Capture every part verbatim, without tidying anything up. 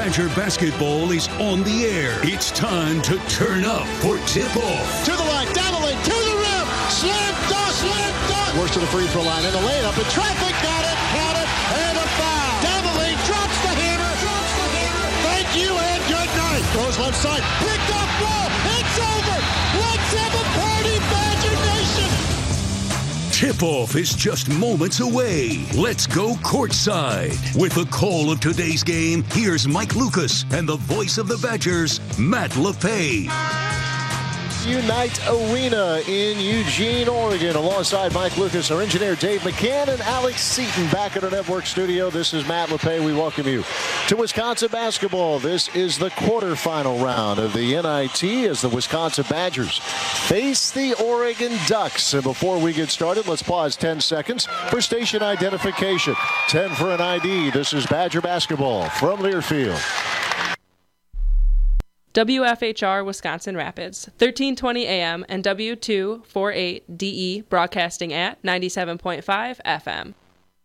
Badger basketball is on the air. It's time to turn up for tip-off. To the line, down the lane, to the rim. Slam dunk, slam dunk. Works to the free throw line and the layup in traffic. Got it, got it, and a foul. Down the lane, drops the hammer. Drops the hammer. Thank you and good night. Goes left side, picked up ball. It's over. Let's have a party, Badger Nation. Tip-off is just moments away. Let's go courtside. With the call of today's game, here's Mike Lucas and the voice of the Badgers, Matt LePay. Unite Arena in Eugene, Oregon. Alongside Mike Lucas, our engineer Dave McCann, and Alex Seaton back at our network studio. This is Matt LePay. We welcome you to Wisconsin basketball. This is the quarterfinal round of the N I T as the Wisconsin Badgers face the Oregon Ducks. And before we get started, let's pause ten seconds for station identification. ten for an I D. This is Badger basketball from Learfield. W F H R Wisconsin Rapids, thirteen twenty A M and W two forty-eight D E broadcasting at ninety-seven point five F M.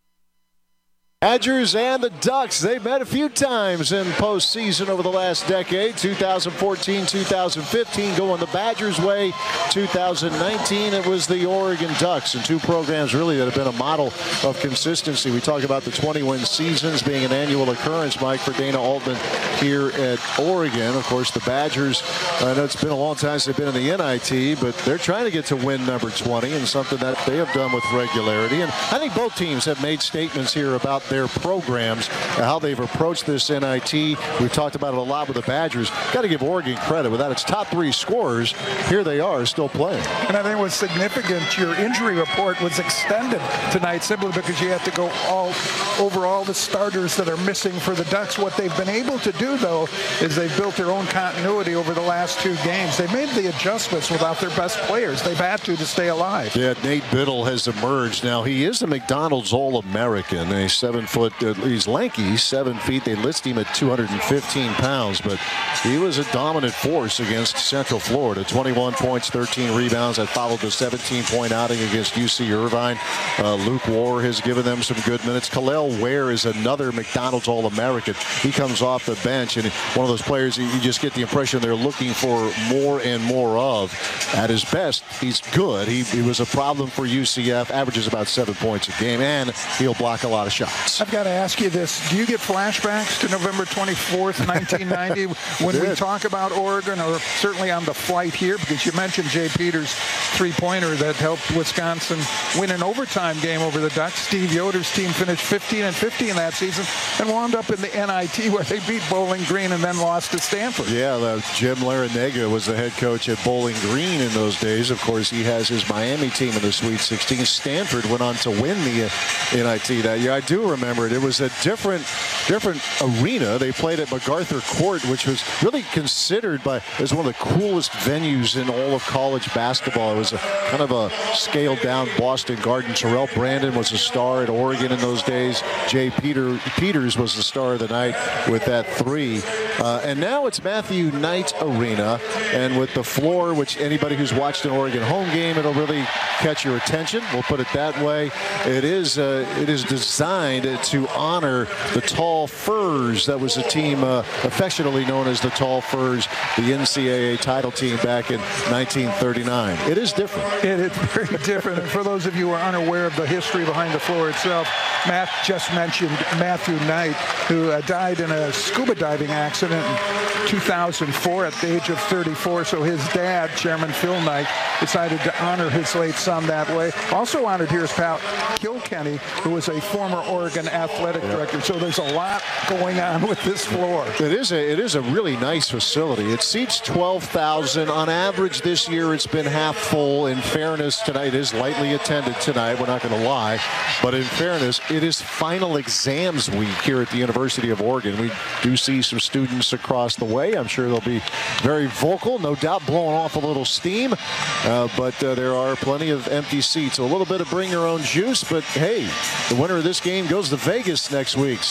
Badgers and the Ducks, they've met a few times in postseason over the last decade. two thousand fourteen, two thousand fifteen going the Badgers' way. two thousand nineteen, it was the Oregon Ducks, and two programs really that have been a model of consistency. We talk about the twenty-win seasons being an annual occurrence, Mike, for Dana Altman here at Oregon. Of course, the Badgers, I know it's been a long time since they've been in the N I T, but they're trying to get to win number twenty, and something that they have done with regularity. And I think both teams have made statements here about their programs, how they've approached this N I T. We've talked about it a lot with the Badgers. Got to give Oregon credit. Without its top three scorers, here they are still playing. And I think what's significant, your injury report was extended tonight simply because you have to go all over all the starters that are missing for the Ducks. What they've been able to do, though, is they've built their own continuity over the last two games. They've made the adjustments without their best players. They've had to to stay alive. Yeah, Nate Biddle has emerged. Now, he is a McDonald's All-American, a seven-foot, uh, he's lanky, seven feet. They list him at two hundred fifteen pounds, but he was a dominant force against Central Florida. twenty-one points, thirteen rebounds. That followed the seventeen-point outing against U C Irvine. Uh, Luke Ward has given them some good minutes. Kalel Ware is another McDonald's All-American. He comes off the bench, and one of those players you just get the impression they're looking for more and more of. At his best, he's good. He, he was a problem for U C F, averages about seven points a game, and he'll block a lot of shots. I've got to ask you this. Do you get flashbacks to November twenty-fourth, nineteen ninety, when we talk about Oregon, or certainly on the flight here, because you mentioned Jay Peters' three-pointer that helped Wisconsin win an overtime game over the Ducks. Steve Yoder's team finished fifteen and fifty in that season and wound up in the N I T where they beat Bowling Green and then lost to Stanford. Yeah, the, Jim Larrañaga was the head coach at Bowling Green in those days. Of course, he has his Miami team in the Sweet sixteen. Stanford went on to win the uh, N I T that year. I do remember it. It was a different, different arena. They played at MacArthur Court, which was really considered by as one of the coolest venues in all of college basketball. It was a kind of a scaled-down Boston Garden. Terrell Brandon was a star at Oregon in those days. Jay Peter, Peters was the star of the night with that three. Uh, and now it's Matthew Knight Arena, and with the floor, which anybody who's watched an Oregon home game, it'll really catch your attention. We'll put it that way. It is uh, it is designed to honor the Tall Furs. That was a team uh, affectionately known as the Tall Furs, the N C double A title team back in nineteen thirty-nine. It is different. It is very different. And for those of you who are unaware of the history behind the floor itself, Matt just mentioned Matthew Knight, who uh, died in a scuba diving accident in two thousand four at the age of thirty-four. So his dad, Chairman Phil Knight, decided to honor his late son that way. Also honored here is Pat Kilkenny, who was a former Oregon athletic yep. director. So there's a lot going on with this floor. It is a it is a really nice facility. It seats twelve thousand on average. This year it's been half full. In fairness, tonight is lightly attended tonight. We're not going to lie, but in fairness, it is final exams week here at the University of Oregon. We do see some students across the way. I'm sure they'll be very vocal, no doubt blowing off a little steam, uh, but uh, there are plenty of empty seats. So a little bit of bring your own juice, but hey, the winner of this game goes to Vegas next week. So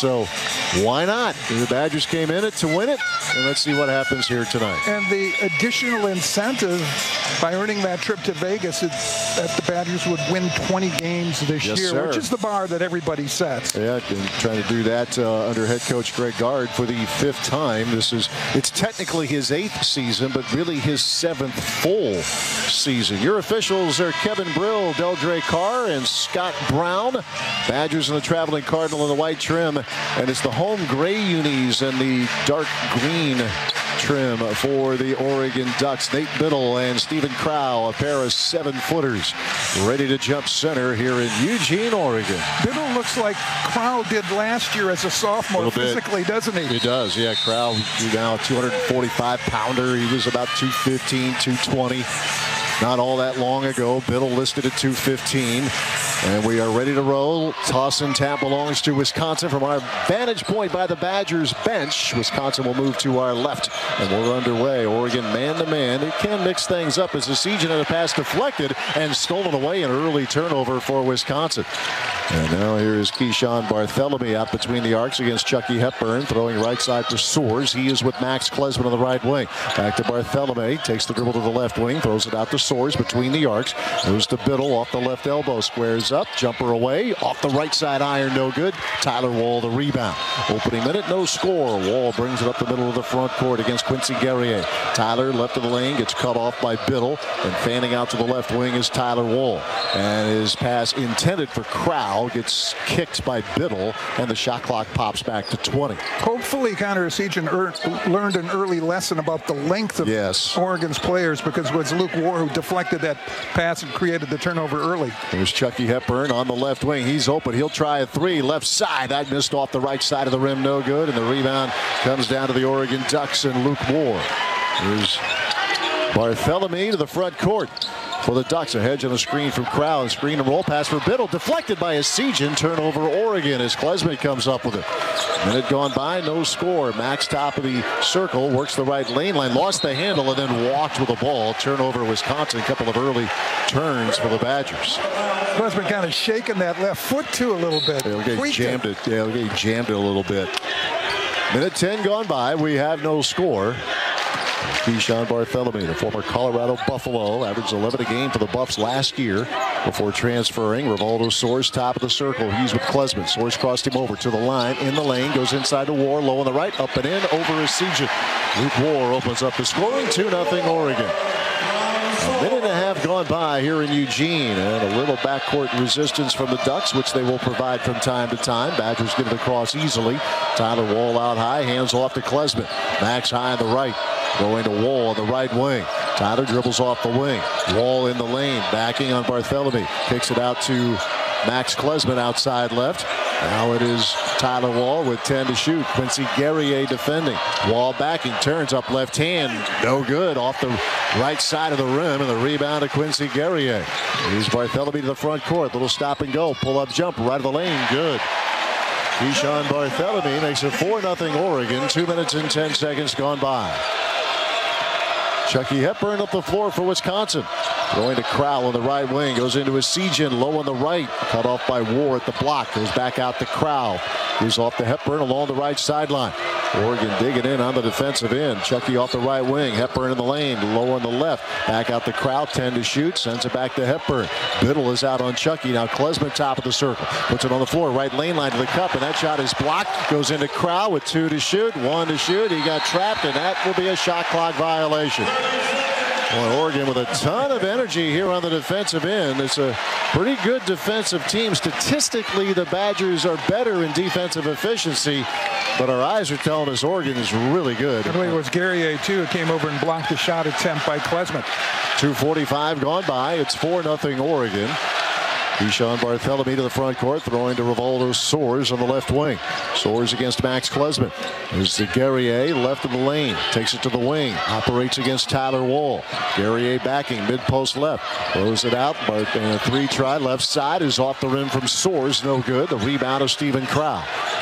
Why not? The Badgers came in it to win it, and let's see what happens here tonight. And the additional incentive by earning that trip to Vegas is that the Badgers would win twenty games this yes, year, sir. which is the bar that everybody sets. Yeah, and trying to do that uh, under head coach Greg Gard for the fifth time. This is, it's technically his eighth season, but really his seventh full season. Your officials are Kevin Brill, Deldre Carr, and Scott Brown. Badgers in the traveling Cardinal in the white trim, and it's the home gray unis and the dark green trim for the Oregon Ducks. Nate Biddle and Stephen Crow, a pair of seven-footers, ready to jump center here in Eugene, Oregon. Biddle looks like Crow did last year as a sophomore physically, doesn't he? He does, yeah. Crow now a two forty-five pounder. He was about two fifteen, two twenty. Not all that long ago. Biddle listed at two fifteen. And we are ready to roll. Toss and tap belongs to Wisconsin from our vantage point by the Badgers bench. Wisconsin will move to our left, and we're underway. Oregon man-to-man. It can mix things up as the Seagen had a pass deflected and stolen away, an early turnover for Wisconsin. And now here is Keyshawn Barthelemy out between the arcs against Chucky Hepburn, throwing right side for Soares. He is with Max Klesman on the right wing. Back to Barthelemy. Takes the dribble to the left wing, throws it out to Soares between the arcs. Goes to Biddle off the left elbow, squares up, jumper away, off the right side iron, no good. Tyler Wall the rebound. Opening minute, no score. Wall brings it up the middle of the front court against Quincy Guerrier. Tyler left of the lane, gets cut off by Biddle, and fanning out to the left wing is Tyler Wall. And his pass intended for Crow gets kicked by Biddle, and the shot clock pops back to twenty. Hopefully Connor Seagen er- learned an early lesson about the length of yes. Oregon's players, because it was Luke War who deflected that pass and created the turnover early. There's Chucky Hepburn on the left wing. He's open. He'll try a three. Left side. That missed off the right side of the rim. No good. And the rebound comes down to the Oregon Ducks and Luke Moore. There's Barthelemy to the front court for the Ducks. A hedge on a screen from Crow. Screen and roll pass for Biddle. Deflected by a Seagen. Turnover Oregon as Klesman comes up with it. Minute gone by. No score. Max top of the circle. Works the right lane line. Lost the handle and then walked with the ball. Turnover Wisconsin. A couple of early turns for the Badgers. Klesman kind of shaking that left foot too a little bit. Yeah, he jammed it. it. Yeah, he jammed it a little bit. Minute ten gone by. We have no score. Keyshawn Barthelemy, the former Colorado Buffalo, averaged eleven a game for the Buffs last year before transferring. Rivaldo Soares, top of the circle. He's with Klesman. Soares crossed him over to the line, in the lane, goes inside to War, low on the right, up and in, over is Seagen. Luke War opens up the scoring, two nothing Oregon. A minute and a half gone by here in Eugene, and a little backcourt resistance from the Ducks, which they will provide from time to time. Badgers get it across easily. Tyler Wall out high, hands off to Klesman. Max high on the right, going to Wall on the right wing. Tyler dribbles off the wing. Wall in the lane, backing on Barthelemy. Kicks it out to Max Klesman outside left. Now it is Tyler Wall with ten to shoot. Quincy Guerrier defending. Wall backing, turns up left hand. No good. Off the right side of the rim, and the rebound to Quincy Guerrier. Here's Barthelemy to the front court. Little stop and go. Pull up jump right of the lane. Good. Keyshawn Barthelemy makes it four nothing Oregon. Two minutes and ten seconds gone by. Chucky Hepburn up the floor for Wisconsin. Going to Crow on the right wing. Goes into a Seagen low on the right. Cut off by War at the block. Goes back out to Crow. Gives off to Hepburn along the right sideline. Oregon digging in on the defensive end. Chucky off the right wing. Hepburn in the lane. Low on the left. Back out the Crow. ten to shoot. Sends it back to Hepburn. Biddle is out on Chucky. Now Klesman top of the circle. Puts it on the floor. Right lane line to the cup. And that shot is blocked. Goes into Crow with two to shoot. One to shoot. He got trapped. And that will be a shot clock violation. Well, Oregon with a ton of energy here on the defensive end. It's a pretty good defensive team. Statistically, the Badgers are better in defensive efficiency, but our eyes are telling us Oregon is really good. I believe it was Guerrier, too, who came over and blocked the shot attempt by Klesman. two forty-five gone by. It's four nothing Oregon. Keyshawn Barthelemy to the front court, throwing to Rivaldo Soares on the left wing. Soares against Max Klesman. There's the Guerrier left of the lane. Takes it to the wing. Operates against Tyler Wall. Guerrier backing, mid-post left. Throws it out. And a three try left side is off the rim from Soares. No good. The rebound of Stephen Crow.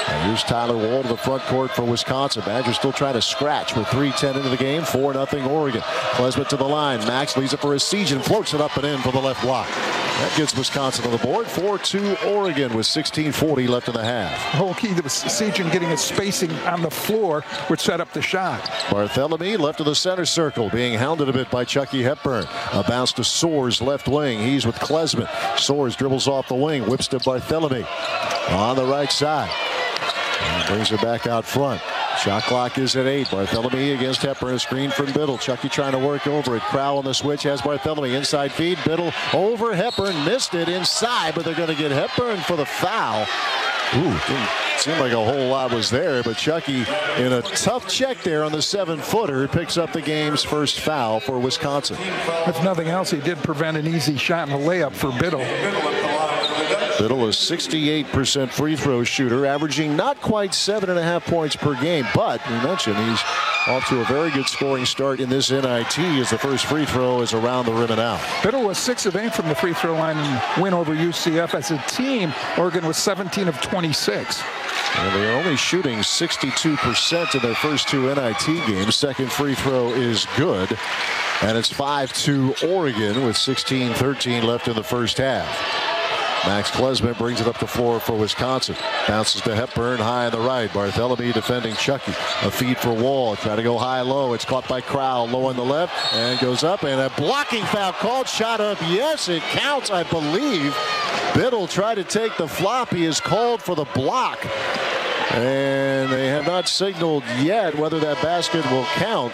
And here's Tyler Wall to the front court for Wisconsin. Badgers still trying to scratch with three ten into the game. four nothing Oregon. Klesmit to the line. Max leaves it for Essegian. Floats it up and in for the left block. That gets Wisconsin on the board. four two Oregon with sixteen forty left in the half. The whole key to Essegian getting his spacing on the floor, which set up the shot. Barthélemy left of the center circle, being hounded a bit by Chucky Hepburn. A bounce to Soares, left wing. He's with Klesmit. Soares dribbles off the wing, whips to Barthélemy on the right side. And brings it back out front. Shot clock is at eight. Barthélemy against Hepburn. A screen from Biddle. Chucky trying to work over it. Crowell on the switch has Barthélemy. Inside feed. Biddle over Hepburn. Missed it inside, but they're going to get Hepburn for the foul. Ooh, didn't seem like a whole lot was there, but Chucky in a tough check there on the seven-footer picks up the game's first foul for Wisconsin. If nothing else, he did prevent an easy shot and a layup for Biddle. Biddle is sixty-eight percent free throw shooter, averaging not quite seven and a half points per game, but we mentioned he's off to a very good scoring start in this N I T as the first free throw is around the rim and out. Biddle was six of eight from the free throw line and win over U C F. As a team, Oregon was seventeen of twenty-six. And they are only shooting sixty-two percent in their first two N I T games. Second free throw is good. And it's five two Oregon with sixteen thirteen left in the first half. Max Klesmit brings it up the floor for Wisconsin. Bounces to Hepburn high on the right. Barthélemy defending Chucky. A feed for Wall. Try to go high-low. It's caught by Crowell. Low on the left. And goes up. And a blocking foul called. Shot up. Yes, it counts, I believe. Biddle tried to take the flop. He is called for the block. And they have not signaled yet whether that basket will count.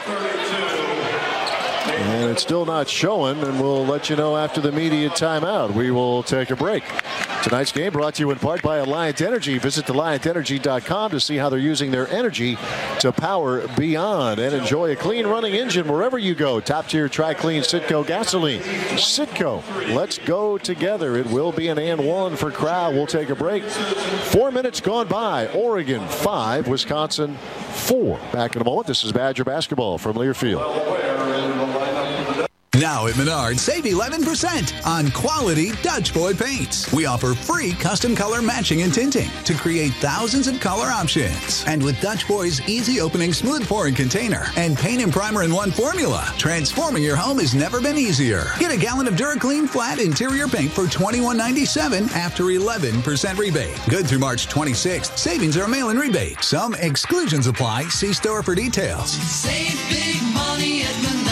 And it's still not showing, and we'll let you know after the immediate timeout. We will take a break. Tonight's game brought to you in part by Alliant Energy. Visit alliant energy dot com to see how they're using their energy to power beyond and enjoy a clean running engine wherever you go. Top tier Tri-Clean Citgo gasoline. Citgo, let's go together. It will be an and one for Crowell. We'll take a break. Four minutes gone by. Oregon five, Wisconsin four. Back in a moment. This is Badger basketball from Learfield. Now at Menards, save eleven percent on quality Dutch Boy paints. We offer free custom color matching and tinting to create thousands of color options. And with Dutch Boy's easy opening, smooth pouring container and paint and primer in one formula, transforming your home has never been easier. Get a gallon of DuraClean flat interior paint for twenty-one ninety-seven after eleven percent rebate. Good through March twenty-sixth. Savings are a mail-in rebate. Some exclusions apply. See store for details. Save big money at Menards.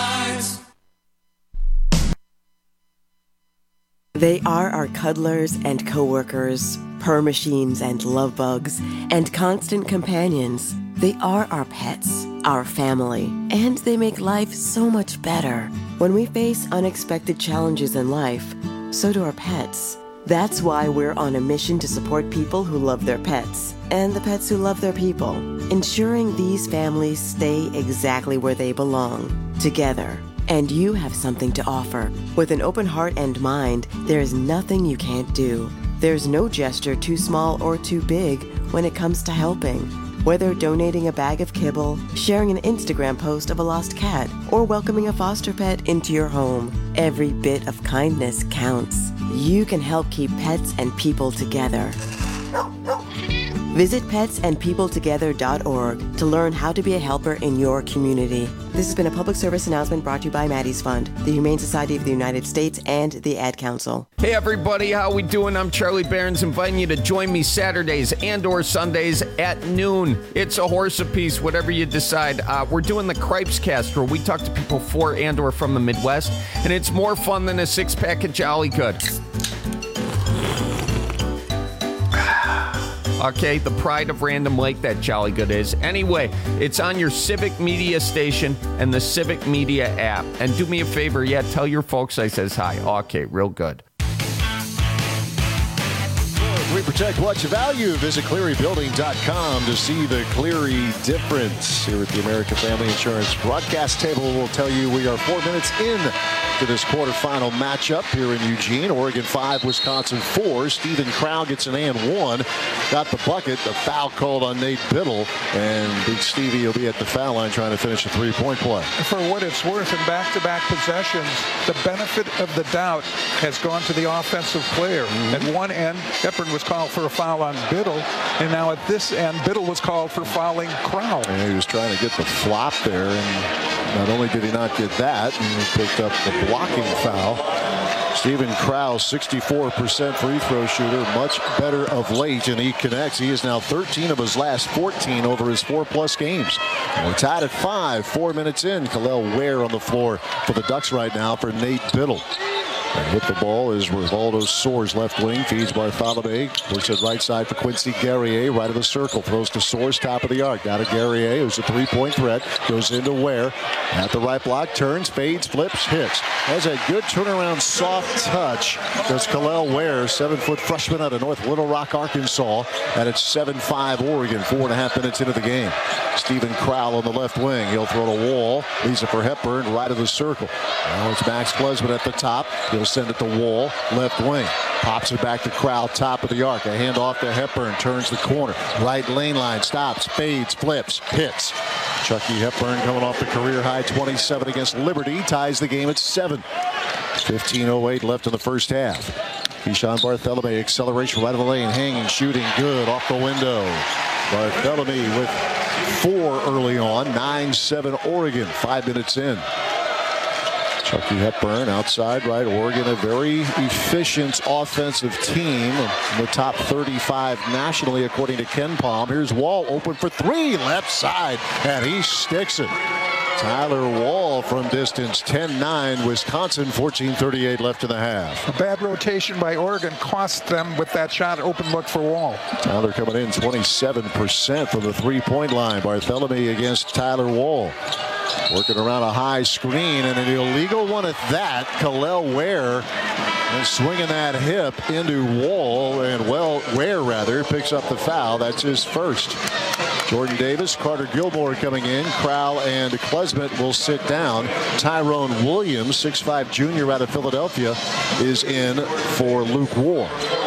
They are our cuddlers and coworkers, purr machines and love bugs, and constant companions. They are our pets, our family, and they make life so much better. When we face unexpected challenges in life, so do our pets. That's why we're on a mission to support people who love their pets and the pets who love their people, ensuring these families stay exactly where they belong, together. And you have something to offer. With an open heart and mind, there is nothing you can't do. There's no gesture too small or too big when it comes to helping. Whether donating a bag of kibble, sharing an Instagram post of a lost cat, or welcoming a foster pet into your home, every bit of kindness counts. You can help keep pets and people together. Visit pets and people together dot org to learn how to be a helper in your community. This has been a public service announcement brought to you by Maddie's Fund, the Humane Society of the United States, and the Ad Council. Hey everybody, how we doing? I'm Charlie Barons, inviting you to join me Saturdays and or Sundays at noon. It's a horse apiece, whatever you decide. Uh, we're doing the Cripes Cast, where we talk to people for and or from the Midwest, and it's more fun than a six-pack of Jolly Good. Okay, the pride of Random Lake, that Jolly Good is. Anyway, it's on your Civic Media station and the Civic Media app. And do me a favor, yeah, tell your folks I says hi. Okay, real good. We protect what you value. Visit Cleary Building dot com to see the Cleary difference. Here at the American Family Insurance broadcast table, we'll tell you we are four minutes in to this quarterfinal matchup here in Eugene. Oregon five, Wisconsin four. Stephen Crowell gets an and one. Got the bucket. The foul called on Nate Biddle. And Big Stevie will be at the foul line trying to finish a three-point play. For what it's worth, in back-to-back possessions, the benefit of the doubt has gone to the offensive player. Mm-hmm. At one end, Hepburn was calling called for a foul on Biddle, and now at this end, Biddle was called for fouling Crowell. And he was trying to get the flop there, and not only did he not get that, and he picked up the blocking foul. Steven Crowell, sixty-four percent free throw shooter, much better of late, and he connects. He is now thirteen of his last fourteen over his four-plus games. And we're tied at five, four minutes in. Kalel Ware on the floor for the Ducks right now for Nate Biddle. And with the ball is Rivaldo Soares, left wing, feeds Bartholomew. Works it right side for Quincy Guerrier, right of the circle. Throws to Soares, top of the arc. Down to Guerrier, who's a three-point threat. Goes into Ware. At the right block, turns, fades, flips, hits. Has a good turnaround, soft touch. Does Kalel Ware, seven-foot freshman out of North Little Rock, Arkansas. And it's seven five Oregon, four and a half minutes into the game. Steven Crowell on the left wing. He'll throw to Wall. Leaves it for Hepburn, right of the circle. Now it's Max Klesman at the top. He'll send it to Wall, left wing. Pops it back to Crowell, top of the arc. A hand off to Hepburn, turns the corner. Right lane line, stops, fades, flips, hits. Chucky Hepburn coming off the career high twenty-seven against Liberty. Ties the game at seven. fifteen oh eight left in the first half. Keyshawn Bartholomew, acceleration right of the lane, hanging, shooting, good, off the window. Bartholomew with four early on, nine seven Oregon, five minutes in. Chucky Hepburn outside right. Oregon, a very efficient offensive team, in the top thirty-five nationally according to Ken Palm. Here's Wall open for three, left side, and he sticks it. Tyler Wall from distance, ten nine Wisconsin, fourteen thirty-eight left in the half. A bad rotation by Oregon cost them with that shot, open look for Wall. Tyler coming in twenty-seven percent from the three-point line. Bartholomew against Tyler Wall. Working around a high screen, and an illegal one at that. Kalel Ware and swinging that hip into Wall, and well, Ware rather picks up the foul. That's his first. Jordan Davis, Carter Gilmore coming in. Crowell and Klesmet will sit down. Tyrone Williams, six five junior out of Philadelphia, is in for Luke Ward.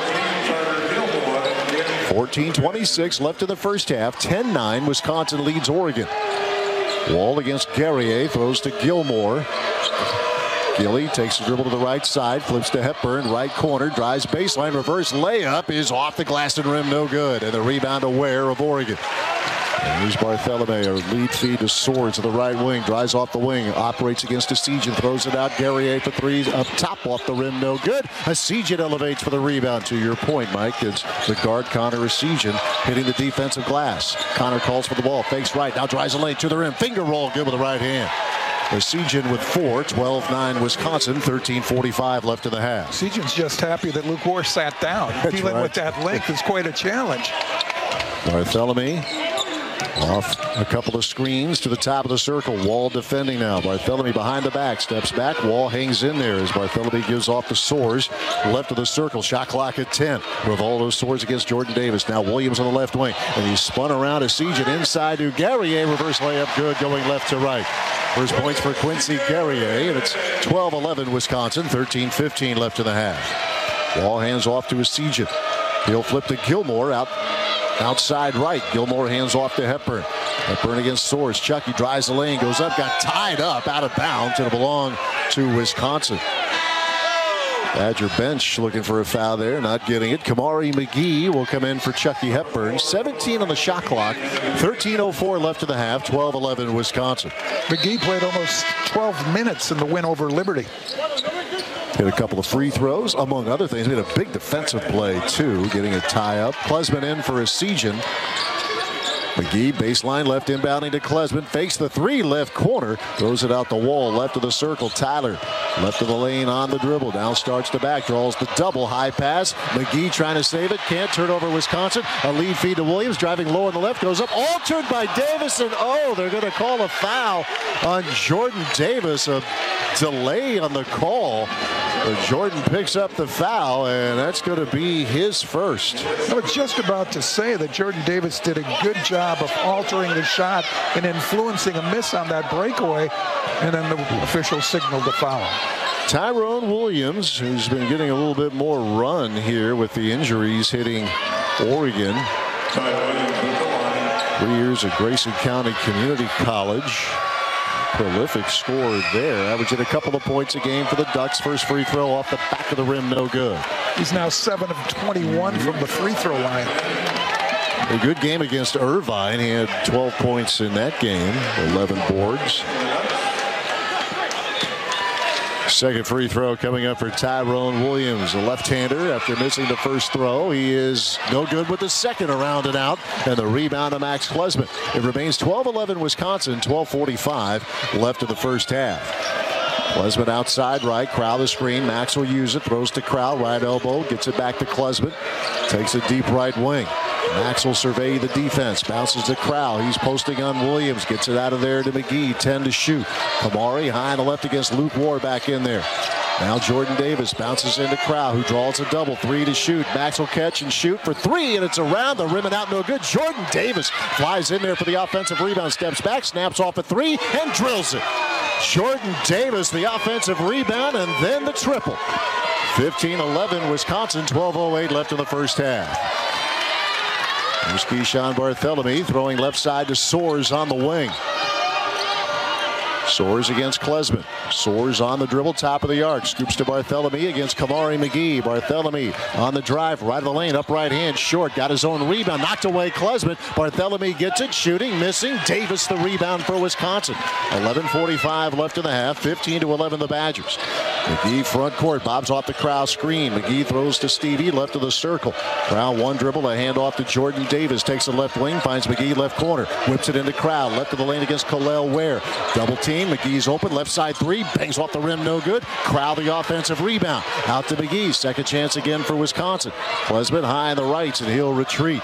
fourteen twenty-six left in the first half. ten nine Wisconsin leads Oregon. Wall against Guerrier, throws to Gilmore. Gilly takes the dribble to the right side, flips to Hepburn, right corner, drives baseline, reverse layup is off the glass and rim, no good. And the rebound to Ware of Oregon. And here's Bartholomew, lead feed to Soares to the right wing, drives off the wing, operates against Essegian, throws it out. Guerrier for threes, up top off the rim, no good. Essegian elevates for the rebound. To your point, Mike, it's the guard Connor Essegian hitting the defensive glass. Connor calls for the ball, fakes right, now drives a lane to the rim, finger roll, good with the right hand. Essegian with four, twelve nine Wisconsin, thirteen forty-five left in the half. Essegian's just happy that Luke Ward sat down. That's Dealing right. with that length is quite a challenge. Bartholomew off a couple of screens to the top of the circle. Wall defending now. Bartholomew behind the back, steps back. Wall hangs in there as Bartholomew gives off to Soares. Left of the circle, shot clock at ten. Rivaldo Soares against Jordan Davis. Now Williams on the left wing, and he spun around. Essegian inside to Guerrier. Reverse layup good, going left to right. First points for Quincy Guerrier, and it's twelve eleven Wisconsin, thirteen fifteen left in the half. Wall hands off to Essegian. He'll flip to Gilmore out outside right. Gilmore hands off to Hepburn. Hepburn against Soares. Chucky drives the lane, goes up, got tied up, out of bounds. It'll belong to Wisconsin. Badger bench looking for a foul there, not getting it. Kamari McGee will come in for Chucky Hepburn. seventeen on the shot clock. thirteen oh four left in the half. twelve eleven Wisconsin. McGee played almost twelve minutes in the win over Liberty. Hit a couple of free throws, among other things. Made a big defensive play, too, getting a tie-up. Klesman in for Essegian. McGee, baseline, left inbounding to Klesman. Fakes the three, left corner. Throws it out the wall, left of the circle. Tyler, left of the lane on the dribble. Now starts the back, draws the double. High pass. McGee trying to save it. Can't turn over Wisconsin. A lead feed to Williams. Driving low on the left. Goes up. Altered by Davis. And, oh, they're going to call a foul on Jordan Davis. A delay on the call. But Jordan picks up the foul, and that's going to be his first. I was just about to say that Jordan Davis did a good job of altering the shot and influencing a miss on that breakaway, and then the official signaled the foul. Tyrone Williams, who's been getting a little bit more run here with the injuries hitting Oregon. Three years at Grayson County Community College. prolific scorer there, averaging a couple of points a game for the Ducks. First free throw off the back of the rim, no good. He's now seven of twenty-one from the free throw line. A good game against Irvine. He had twelve points in that game, eleven boards. Second free throw coming up for Tyrone Williams, a left-hander. After missing the first throw, he is no good with the second around and out. And the rebound to Max Klesmit. It remains twelve eleven Wisconsin, twelve forty-five left of the first half. Klesmit outside right, Crowell the screen. Max will use it, throws to Crowell, right elbow, gets it back to Klesmit. Takes a deep right wing. Max will survey the defense, bounces to Crowell. He's posting on Williams, gets it out of there to McGee, ten to shoot. Kamari high on the left against Luke Ward back in there. Now Jordan Davis bounces into Crowell, who draws a double, three to shoot. Max will catch and shoot for three, and it's around the rim and out, no good. Jordan Davis flies in there for the offensive rebound, steps back, snaps off a three, and drills it. Jordan Davis, the offensive rebound, and then the triple. fifteen eleven Wisconsin, twelve oh eight left in the first half. Here's Keyshawn Barthelemy throwing left side to Soares on the wing. Soares against Klesmit. Soares on the dribble, top of the arc. Scoops to Barthelemy against Kamari McGee. Barthelemy on the drive, right of the lane, up right hand, short. Got his own rebound, knocked away Klesmit. Barthelemy gets it, shooting, missing. Davis the rebound for Wisconsin. eleven forty-five left in the half, fifteen to eleven the Badgers. McGee front court, bobs off the Crowell screen. McGee throws to Stevie, left of the circle. Crowell one dribble, a handoff to Jordan Davis. Takes the left wing, finds McGee left corner. Whips it into Crowell, left of the lane against Kalel Ware. Double team, McGee's open, left side three, bangs off the rim, no good. Crowell the offensive rebound. Out to McGee, second chance again for Wisconsin. Klesmit high on the rights, and he'll retreat.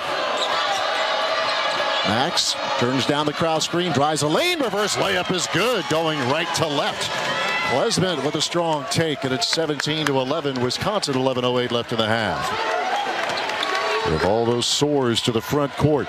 Max turns down the Crowell screen, drives the lane, reverse layup is good, going right to left. Klesmit with a strong take, and it's seventeen to eleven. Wisconsin, eleven oh eight left in the half. With all those Soares to the front court.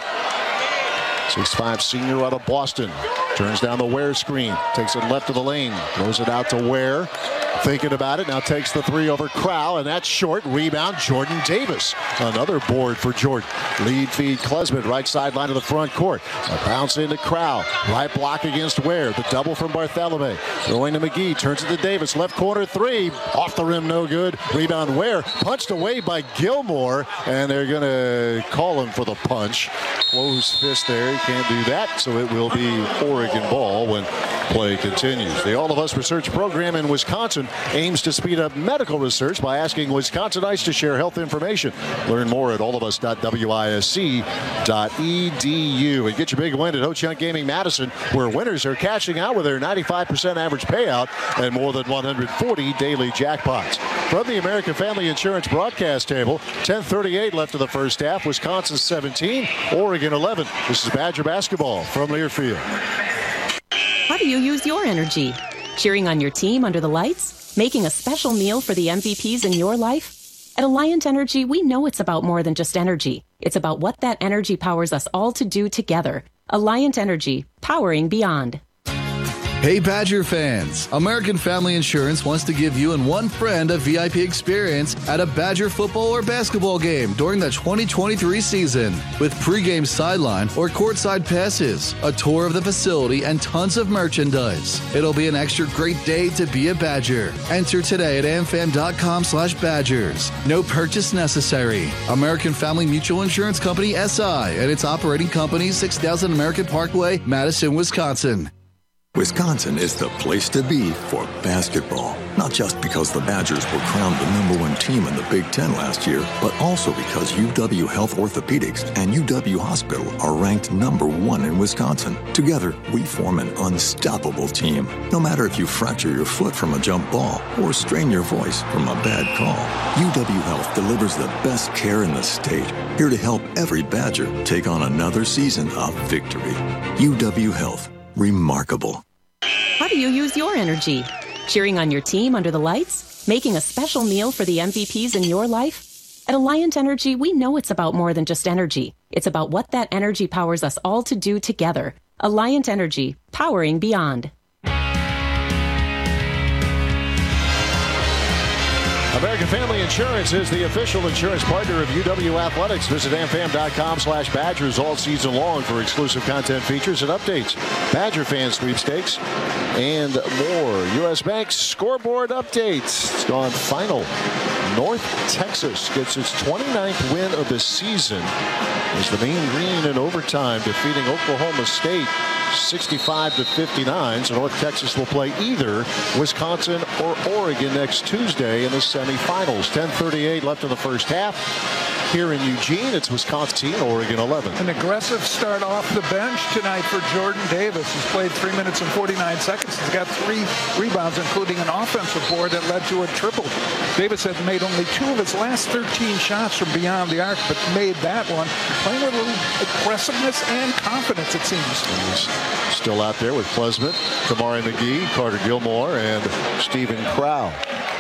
six five senior out of Boston. Turns down the Ware screen. Takes it left of the lane. Throws it out to Ware. Thinking about it. Now takes the three over Crowell, and that's short. Rebound, Jordan Davis. Another board for Jordan. Lead feed Klesmit, right sideline of the front court. A bounce into Crowell. Right block against Ware. The double from Barthelemy. Throwing to McGee. Turns it to Davis. Left corner three. Off the rim, no good. Rebound Ware. Punched away by Gilmore, and they're going to call him for the punch. Closed fist there. He can't do that, so it will be Oregon ball when play continues. The All of Us Research Program in Wisconsin aims to speed up medical research by asking Wisconsinites to share health information. Learn more at all of us dot wisc dot e d u. And get your big win at Ho-Chunk Gaming Madison, where winners are cashing out with their ninety-five percent average payout and more than one hundred forty daily jackpots. From the American Family Insurance broadcast table, ten thirty-eight left of the first half. Wisconsin seventeen, Oregon eleven. This is Badger basketball from Learfield. How do you use your energy? Cheering on your team under the lights? Making a special meal for the M V Ps in your life? At Alliant Energy, we know it's about more than just energy. It's about what that energy powers us all to do together. Alliant Energy, powering beyond. Hey Badger fans, American Family Insurance wants to give you and one friend a V I P experience at a Badger football or basketball game during the twenty twenty-three season. With pregame sideline or courtside passes, a tour of the facility, and tons of merchandise. It'll be an extra great day to be a Badger. Enter today at amfam.com slash Badgers. No purchase necessary. American Family Mutual Insurance Company S I and its operating company, six thousand American Parkway, Madison, Wisconsin. Wisconsin is the place to be for basketball. Not just because the Badgers were crowned the number one team in the Big Ten last year, but also because U W Health Orthopedics and U W Hospital are ranked number one in Wisconsin. Together, we form an unstoppable team. No matter if you fracture your foot from a jump ball or strain your voice from a bad call, U W Health delivers the best care in the state. Here to help every Badger take on another season of victory. U W Health. Remarkable. How do you use your energy? Cheering on your team under the lights? Making a special meal for the M V Ps in your life? At Alliant Energy, we know it's about more than just energy. It's about what that energy powers us all to do together. Alliant Energy, powering beyond. American Family Insurance is the official insurance partner of U W Athletics. Visit amfam.com slash Badgers all season long for exclusive content features and updates. Badger fan sweepstakes and more. U S Bank scoreboard updates. It's gone final. North Texas gets its twenty-ninth win of the season as the Mean Green in overtime defeating Oklahoma State sixty-five to fifty-nine. So North Texas will play either Wisconsin or Oregon next Tuesday in the semifinals. ten thirty-eight left in the first half. Here in Eugene, it's Wisconsin, Oregon eleven. An aggressive start off the bench tonight for Jordan Davis. He's played three minutes and forty-nine seconds. He's got three rebounds, including an offensive board that led to a triple. Davis had made only two of his last thirteen shots from beyond the arc, but made that one. Playing with a little aggressiveness and confidence, it seems. He's still out there with Klesmit, Kamari McGee, Carter Gilmore, and Stephen Crow.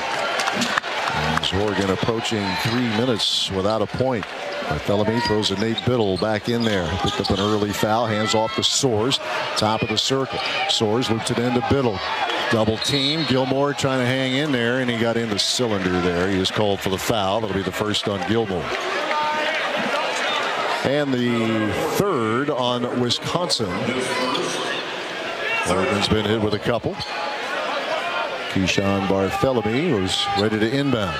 As Oregon approaching three minutes without a point. Bartholomew throws a Nate Biddle back in there. Picked up an early foul. Hands off to Soares. Top of the circle. Soares loops it into Biddle. Double team. Gilmore trying to hang in there, and he got in the cylinder there. He is called for the foul. That'll be the first on Gilmore. And the third on Wisconsin. Oregon's been hit with a couple. Keyshawn Bartholomew was ready to inbound.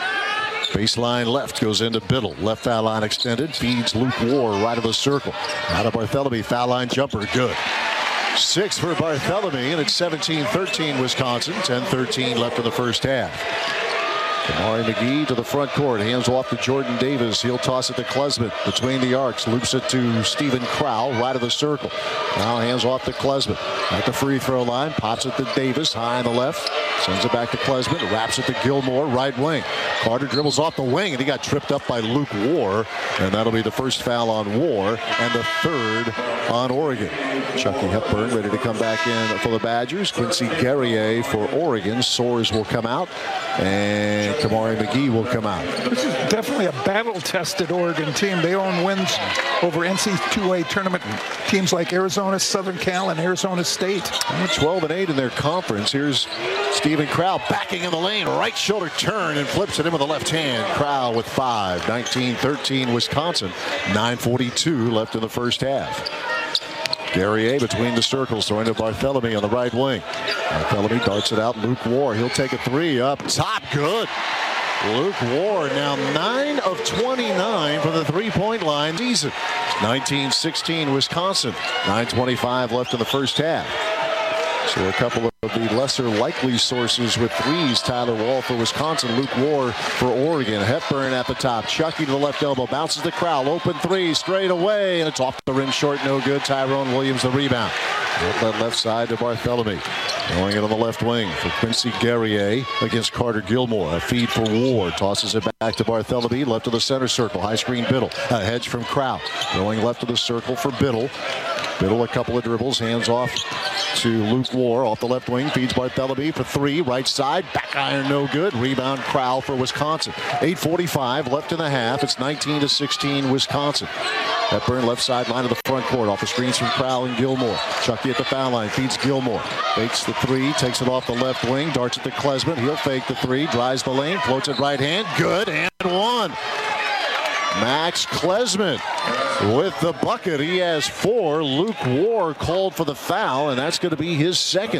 Baseline left goes into Biddle. Left foul line extended. Feeds Luke War right of the circle. Out of Bartholomew. Foul line jumper. Good. Six for Bartholomew, and it's seventeen thirteen Wisconsin. ten thirteen left in the first half. Kamari McGee to the front court. Hands off to Jordan Davis. He'll toss it to Klesmit between the arcs. Loops it to Stephen Crow right of the circle. Now hands off to Klesmit. At the free throw line. Pops it to Davis high on the left. Sends it back to Klesmit. Wraps it to Gilmore right wing. Carter dribbles off the wing, and he got tripped up by Luke War. And that'll be the first foul on War and the third on Oregon. Chucky Hepburn ready to come back in for the Badgers. Quincy Guerrier for Oregon. Soares will come out. And Kamari McGee will come out. This is definitely a battle-tested Oregon team. They own wins over N C double A tournament teams like Arizona, Southern Cal, and Arizona State. twelve and eight in their conference. Here's Stephen Crow backing in the lane. Right shoulder turn and flips it in with the left hand. Crow with five. nineteen thirteen Wisconsin. nine forty-two left in the first half. Guerrier between the circles, throwing to Bartholomew on the right wing. Bartholomew darts it out. Luke War, he'll take a three up top. Good. Luke War now nine of twenty-nine from the three-point line season. nineteen sixteen Wisconsin. nine twenty-five left in the first half. So a couple of the lesser likely sources with threes. Tyler Wall for Wisconsin. Luke War for Oregon. Hepburn at the top. Chucky to the left elbow. Bounces the Crow. Open three straight away. And it's off the rim short. No good. Tyrone Williams the rebound. Outlet left side to Bartholomew. Going it on the left wing for Quincy Guerrier against Carter Gilmore. A feed for War. Tosses it back to Bartholomew. Left of the center circle. High screen Biddle. A hedge from Crow. Going left of the circle for Biddle. Biddle a couple of dribbles. Hands off to Luke War. Off the left wing. Feeds Bartholomew for three. Right side. Back iron no good. Rebound Crow for Wisconsin. eight forty-five left in the half. It's nineteen to sixteen Wisconsin. Hepburn left sideline of the front court. Off the screens from Crow and Gilmore. Chucky at the foul line. Feeds Gilmore. Fakes the three. Takes it off the left wing. Darts it to Klesmit. He'll fake the three. Drives the lane. Floats it right hand. Good. And one. Max Klesmit with the bucket. He has four. Luke War called for the foul, and that's going to be his second.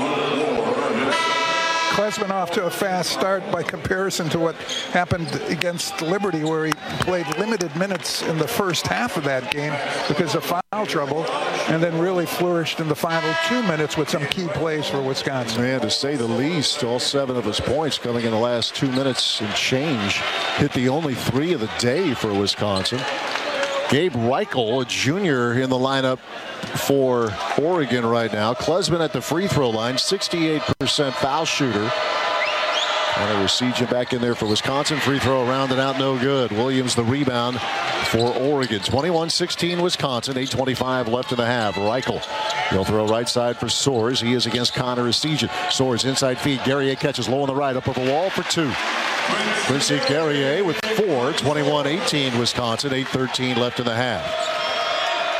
Klesmit off to a fast start by comparison to what happened against Liberty, where he played limited minutes in the first half of that game because of foul trouble, and then really flourished in the final two minutes with some key plays for Wisconsin. Man, to say the least, all seven of his points coming in the last two minutes and change. Hit the only three of the day for Wisconsin. Gabe Reichel, a junior in the lineup for Oregon right now. Klesmit at the free throw line, sixty-eight percent foul shooter. And a Resigia back in there for Wisconsin. Free throw around and out, no good. Williams the rebound for Oregon. twenty-one sixteen Wisconsin, eight twenty-five left in the half. Reichel, he'll throw right side for Soares. He is against Connor Resigia. Soares inside feed. Guerrier catches low on the right, up over the wall for two. Quincy Guerrier with four. twenty-one eighteen Wisconsin, eight thirteen left in the half.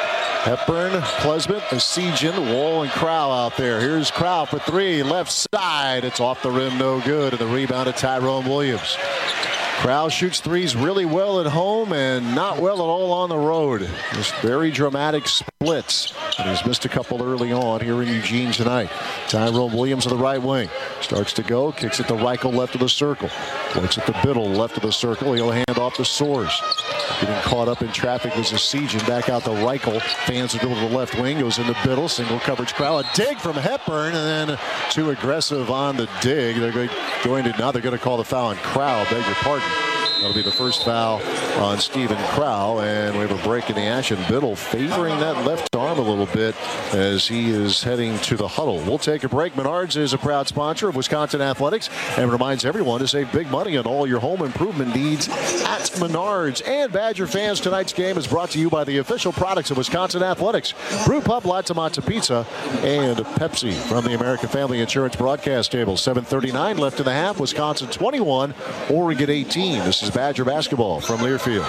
Hepburn, Klesmit, Esigian, Wall, and Crow out there. Here's Crow for three, left side. It's off the rim, no good. And the rebound to Tyrone Williams. Crow shoots threes really well at home and not well at all on the road. Just very dramatic splits. And he's missed a couple early on here in Eugene tonight. Tyrone Williams on the right wing. Starts to go, kicks it to Reichel left of the circle. Looks at the Biddle left of the circle. He'll hand off to Soares. Getting caught up in traffic was a Esigian. Back out to Reichel. Fans will go to the left wing. Goes into Biddle. Single coverage Crow. A dig from Hepburn. And then too aggressive on the dig. They're going to, now they're going to call the foul on Crow. Beg your pardon. That'll be the first foul on Stephen Crow, and we have a break in the action. Biddle favoring that left arm a little bit as he is heading to the huddle. We'll take a break. Menards is a proud sponsor of Wisconsin Athletics and reminds everyone to save big money on all your home improvement needs at Menards. And Badger fans, tonight's game is brought to you by the official products of Wisconsin Athletics. Brew Pub, Latte Matza Pizza, and Pepsi from the American Family Insurance broadcast table. seven thirty-nine left in the half. Wisconsin twenty-one, Oregon eighteen. This is Badger basketball from Learfield.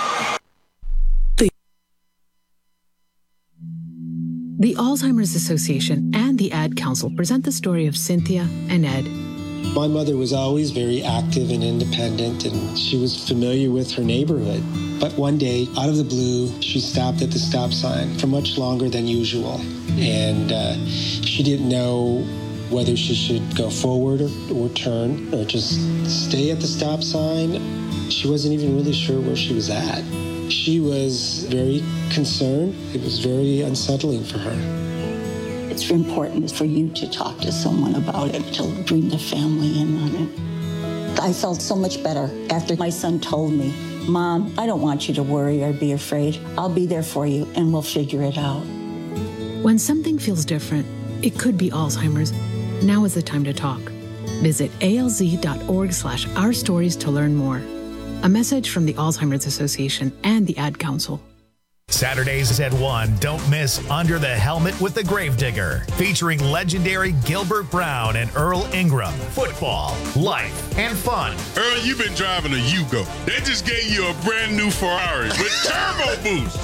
The Alzheimer's Association and the Ad Council present the story of Cynthia and Ed. My mother was always very active and independent, and she was familiar with her neighborhood. But one day, out of the blue, she stopped at the stop sign for much longer than usual. And uh, she didn't know whether she should go forward or, or turn or just stay at the stop sign. She wasn't even really sure where she was at. She was very concerned. It was very unsettling for her. It's important for you to talk to someone about it, to bring the family in on it. I felt so much better after my son told me, Mom, I don't want you to worry or be afraid. I'll be there for you and we'll figure it out. When something feels different, it could be Alzheimer's. Now is the time to talk. Visit alz.org slash our stories to learn more. A message from the Alzheimer's Association and the Ad Council. Saturdays at one, don't miss Under the Helmet with the Gravedigger, featuring legendary Gilbert Brown and Earl Ingram. Football, life, and fun. Earl, you've been driving a Yugo. They just gave you a brand new Ferrari with turbo boost.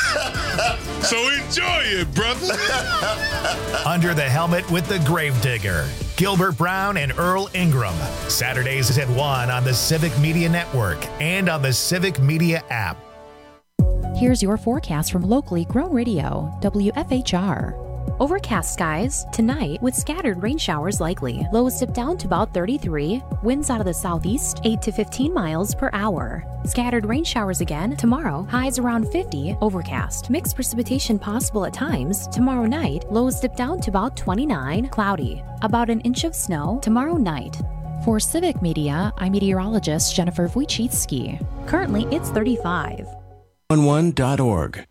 So enjoy it, brother. Under the Helmet with the Gravedigger. Gilbert Brown and Earl Ingram. Saturdays at one on the Civic Media Network and on the Civic Media app. Here's your forecast from locally grown radio, W F H R. Overcast skies tonight with scattered rain showers likely. Lows dip down to about thirty-three. Winds out of the southeast, eight to fifteen miles per hour. Scattered rain showers again tomorrow. Highs around fifty. Overcast. Mixed precipitation possible at times. Tomorrow night, lows dip down to about twenty-nine. Cloudy. About an inch of snow tomorrow night. For Civic Media, I'm meteorologist Jennifer Wojcicki. Currently, it's thirty-five. one one dot org.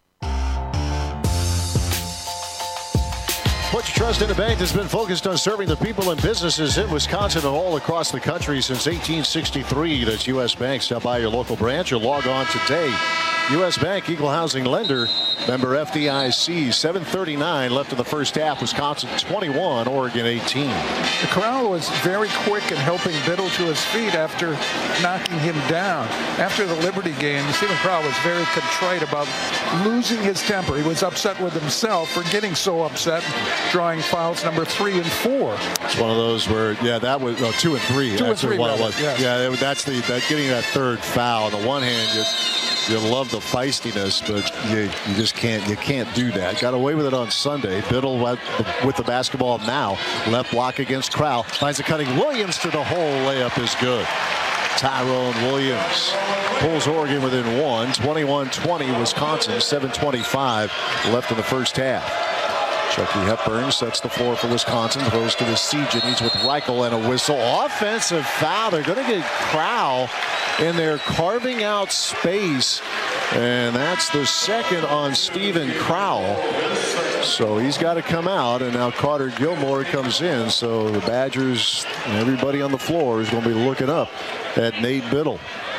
Put your trust in a bank that's been focused on serving the people and businesses in Wisconsin and all across the country since eighteen sixty-three. That's U S Bank. Stop by your local branch or log on today. U S Bank, equal housing lender, member F D I C. seven thirty-nine left in the first half. Wisconsin twenty-one, Oregon eighteen. The Corral was very quick in helping Biddle to his feet after knocking him down. After the Liberty game, Stephen Corral was very contrite about losing his temper. He was upset with himself for getting so upset, drawing fouls number three and four. It's one of those where, yeah, that was oh, two and three. Two that's and three, what it rather, was. yes. Yeah, that's the that getting that third foul. On the one hand, you you love the feistiness, but you you just can't you can't do that. Got away with it on Sunday. Biddle with the basketball now. Left block against Crow. Finds a cutting Williams to the hole. Layup is good. Tyrone Williams pulls Oregon within one. twenty-one twenty Wisconsin. seven twenty-five left in the first half. Chucky Hepburn sets the floor for Wisconsin. Throws to the Esigian. He's with Reichel and a whistle. Offensive foul. They're going to get Crow in there carving out space. And that's the second on Stephen Crow. So he's got to come out. And now Carter Gilmore comes in. So the Badgers and everybody on the floor is going to be looking up at Nate Biddle.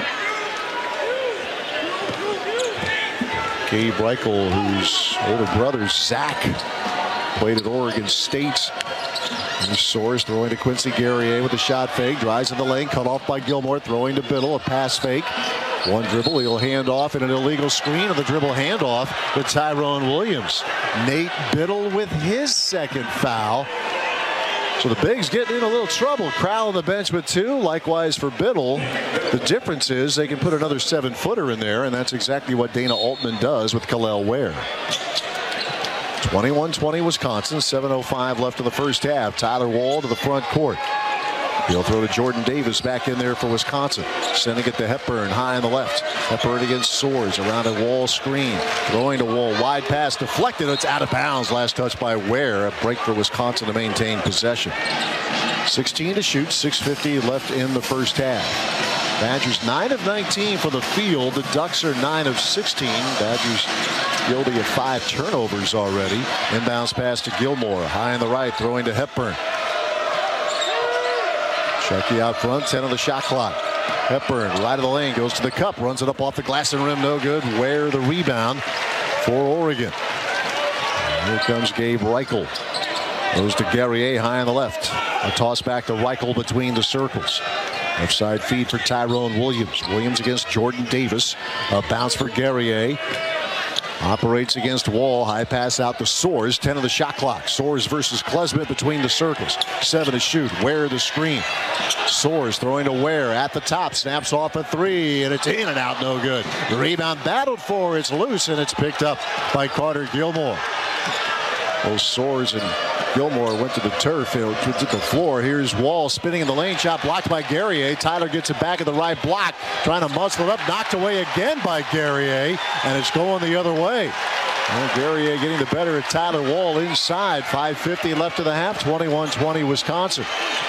Gabe Reichel, whose older brother, Zach, played at Oregon State. Here's Soares throwing to Quincy Guerrier with a shot fake. Drives in the lane, cut off by Gilmore. Throwing to Biddle, a pass fake. One dribble, he'll hand off in an illegal screen, and the dribble handoff with Tyrone Williams. Nate Biddle with his second foul. So the Bigs getting in a little trouble. Crowell on the bench with two. Likewise for Biddle. The difference is they can put another seven-footer in there, and that's exactly what Dana Altman does with Kalel Ware. twenty-one twenty Wisconsin. seven oh five left in the first half. Tyler Wall to the front court. He'll throw to Jordan Davis back in there for Wisconsin. Sending it to Hepburn high on the left. Hepburn against Soares around a Wall screen. Throwing to Wall. Wide pass deflected. It's out of bounds. Last touch by Ware. A break for Wisconsin to maintain possession. sixteen to shoot. six fifty left in the first half. Badgers nine of nineteen for the field. The Ducks are nine of sixteen. Badgers guilty of five turnovers already. Inbounds pass to Gilmore. High on the right. Throwing to Hepburn. Chucky out front, ten on the shot clock. Hepburn, right of the lane, goes to the cup, runs it up off the glass and rim, no good. Ware the rebound for Oregon. And here comes Gabe Reichel. Goes to Guerrier high on the left. A toss back to Reichel between the circles. Left side feed for Tyrone Williams. Williams against Jordan Davis. A bounce for Guerrier. Operates against Wall. High pass out to Soares. ten on the shot clock. Soares versus Klesmit between the circles. Seven to shoot. Ware the screen. Soares throwing to Ware at the top. Snaps off a three, and it's in and out. No good. The rebound battled for. It's loose, and it's picked up by Carter Gilmore. Both Soares and Gilmore went to the turf, to the floor. Here's Wall spinning in the lane. Shot blocked by Guerrier. Tyler gets it back at the right block. Trying to muscle it up. Knocked away again by Guerrier. And it's going the other way. Well, Guerrier getting the better at Tyler Wall inside. five fifty left of the half. twenty-one twenty Wisconsin.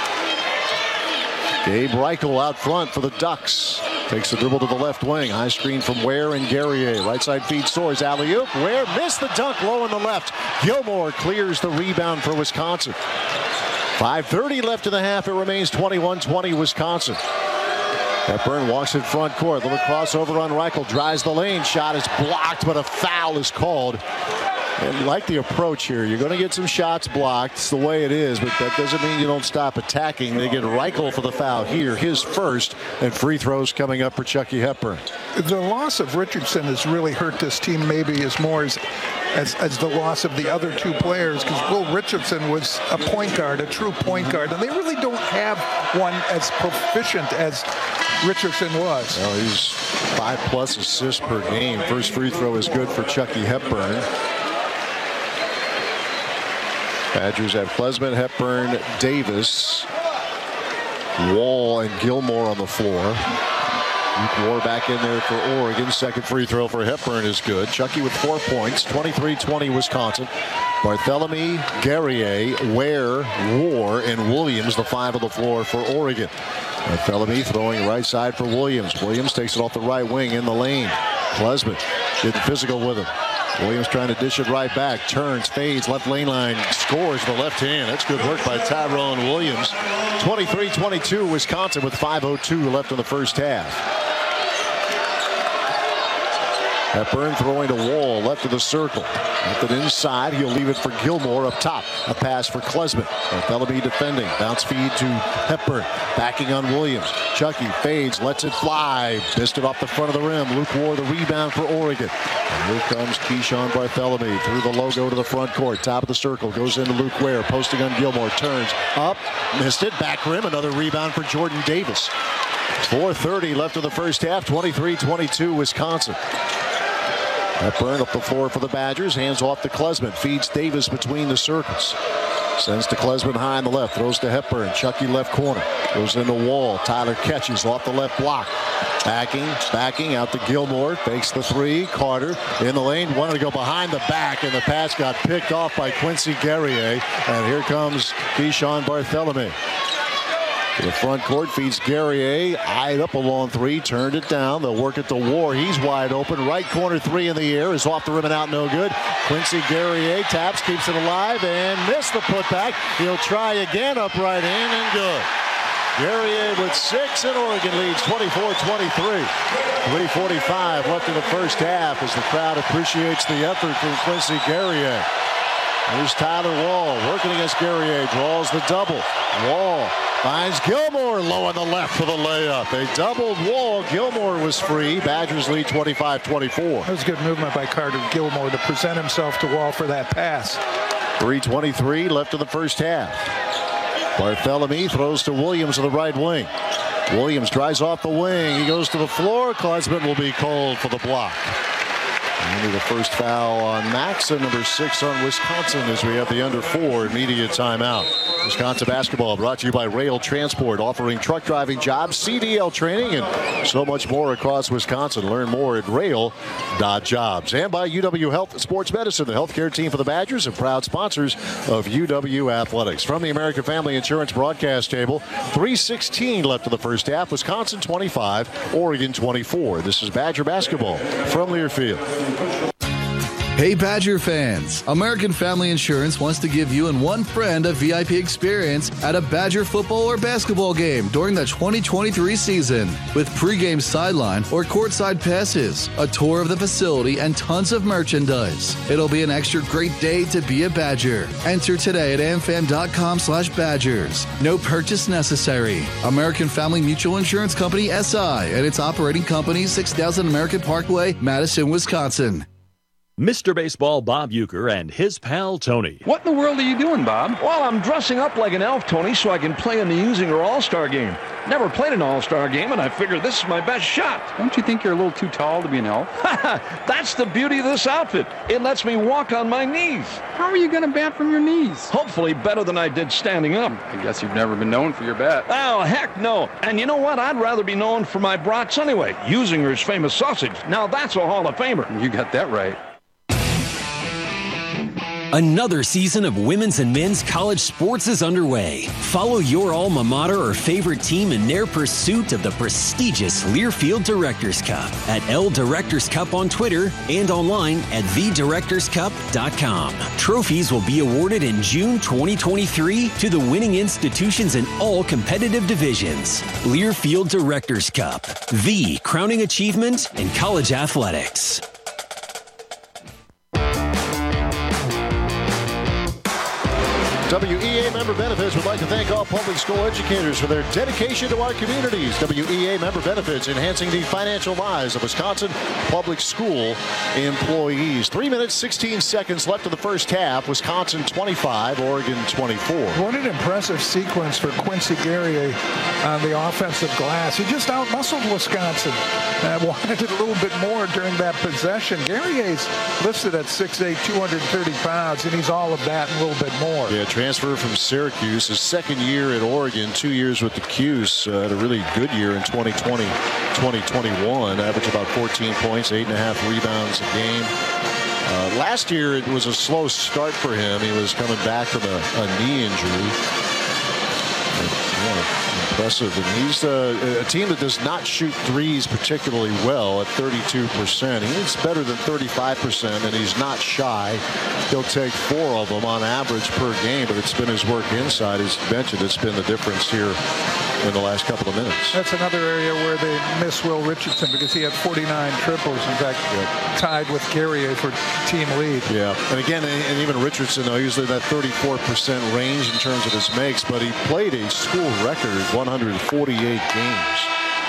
Gabe Reichel out front for the Ducks. Takes the dribble to the left wing. High screen from Ware and Guerrier. Right side feed Soares. Alley-oop. Ware missed the dunk low on the left. Gilmore clears the rebound for Wisconsin. five thirty left in the half. It remains twenty-one twenty Wisconsin. Hepburn walks in front court. Little crossover on Reichel. Drives the lane. Shot is blocked, but a foul is called. And like the approach here, you're going to get some shots blocked. It's the way it is, but that doesn't mean you don't stop attacking. They get Reichel for the foul here, his first, and free throws coming up for Chucky Hepburn. The loss of Richardson has really hurt this team maybe as more as, as, as the loss of the other two players, because Will Richardson was a point guard, a true point guard, and they really don't have one as proficient as Richardson was. Well, he's five plus assists per game. First free throw is good for Chucky Hepburn. Badgers have Klesmit, Hepburn, Davis, Wall, and Gilmore on the floor. Luke Ward back in there for Oregon. Second free throw for Hepburn is good. Chucky with four points. twenty-three twenty Wisconsin. Barthélemy, Guerrier, Ware, War, and Williams, the five on the floor for Oregon. Barthélemy throwing right side for Williams. Williams takes it off the right wing in the lane. Klesmit getting physical with him. Williams trying to dish it right back. Turns, fades, left lane line, scores with the left hand. That's good work by Tyrone Williams. twenty-three twenty-two Wisconsin with five oh two left in the first half. Hepburn throwing to Wall, left of the circle. Left it inside. He'll leave it for Gilmore up top. A pass for Klesmit. Barthélemy defending. Bounce feed to Hepburn. Backing on Williams. Chucky fades, lets it fly. Missed it off the front of the rim. Luke Ward the rebound for Oregon. And here comes Keyshawn Barthélemy through the logo to the front court. Top of the circle. Goes into Luke Ware. Posting on Gilmore. Turns up. Missed it. Back rim. Another rebound for Jordan Davis. four thirty left in the first half. twenty-three twenty-two Wisconsin. Hepburn up the floor for the Badgers. Hands off to Klesmit. Feeds Davis between the circles. Sends to Klesmit high on the left. Throws to Hepburn. Chucky left corner. Goes into Wall. Tyler catches off the left block. Backing, backing out to Gilmore. Fakes the three. Carter in the lane. Wanted to go behind the back, and the pass got picked off by Quincy Guerrier. And here comes Keyshawn Barthélemy. To the front court, feeds Guerrier. Eyed up a long three, turned it down. They'll work it to War. He's wide open. Right corner three in the air is off the rim and out, no good. Quincy Guerrier taps, keeps it alive, and missed the putback. He'll try again, upright in, and good. Guerrier with six, and Oregon leads twenty-four twenty-three. three forty-five left in the first half as the crowd appreciates the effort from Quincy Guerrier. Here's Tyler Wall working against Guerrier, draws the double. Wall Finds Gilmore low on the left for the layup. A doubled wall. Gilmore was free. Badgers lead twenty-five twenty-four. That was good movement by Carter Gilmore to present himself to Wall for that pass. three twenty-three left in the first half. Barthélemy throws to Williams on the right wing. Williams drives off the wing. He goes to the floor. Klesman will be called for the block. Only the first foul on Max and number six on Wisconsin as we have the under four immediate timeout. Wisconsin basketball brought to you by Rail Transport, offering truck driving jobs, C D L training, and so much more across Wisconsin. Learn more at rail dot jobs. And by U W Health Sports Medicine, the healthcare team for the Badgers and proud sponsors of U W Athletics. From the American Family Insurance broadcast table, three sixteen left in the first half. Wisconsin twenty-five, Oregon twenty-four. This is Badger basketball from Learfield. Hey Badger fans, American Family Insurance wants to give you and one friend a V I P experience at a Badger football or basketball game during the twenty twenty-three season. With pregame sideline or courtside passes, a tour of the facility, and tons of merchandise. It'll be an extra great day to be a Badger. Enter today at amfam.com slash Badgers. No purchase necessary. American Family Mutual Insurance Company, S I, and its operating company, six thousand American Parkway, Madison, Wisconsin. Mister Baseball Bob Uecker and his pal Tony. What in the world are you doing, Bob? Well, I'm dressing up like an elf, Tony, so I can play in the Usinger All-Star Game. Never played an All-Star Game, and I figure this is my best shot. Don't you think you're a little too tall to be an elf? That's the beauty of this outfit. It lets me walk on my knees. How are you going to bat from your knees? Hopefully better than I did standing up. I guess you've never been known for your bat. Oh, heck no. And you know what? I'd rather be known for my brats anyway. Usinger's famous sausage. Now that's a Hall of Famer. You got that right. Another season of women's and men's college sports is underway. Follow your alma mater or favorite team in their pursuit of the prestigious Learfield Directors Cup at L Directors Cup on Twitter and online at the directors cup dot com. Trophies will be awarded in June twenty twenty-three to the winning institutions in all competitive divisions. Learfield Directors Cup, the crowning achievement in college athletics. W E A Member Benefits would like to thank all public school educators for their dedication to our communities. W E A Member Benefits, enhancing the financial lives of Wisconsin public school employees. Three minutes, sixteen seconds left in the first half. Wisconsin twenty-five, Oregon twenty-four. What an impressive sequence for Quincy Guerrier on the offensive glass. He just out-muscled Wisconsin. Uh, wanted it a little bit more during that possession. Guerrier's listed at six eight, two hundred thirty pounds, and he's all of that and a little bit more. Yeah, transfer from Syracuse, his second year at Oregon, two years with the Cuse. Uh, had a really good year in twenty twenty, twenty twenty-one. Averaged about fourteen points, eight and a half rebounds a game. Uh, last year, it was a slow start for him. He was coming back from a, a knee injury. Yeah, impressive. And he's uh, a team that does not shoot threes particularly well at thirty-two percent. He needs better than thirty-five percent, and he's not shy. He'll take four of them on average per game, but it's been his work inside. As you mentioned, it's been the difference here in the last couple of minutes. That's another area where they miss Will Richardson because he had forty-nine triples. In fact, yep. tied with Guerrier for team lead. Yeah, and again, and even Richardson, though, usually that thirty-four percent range in terms of his makes, but he played a school record one hundred forty-eight games.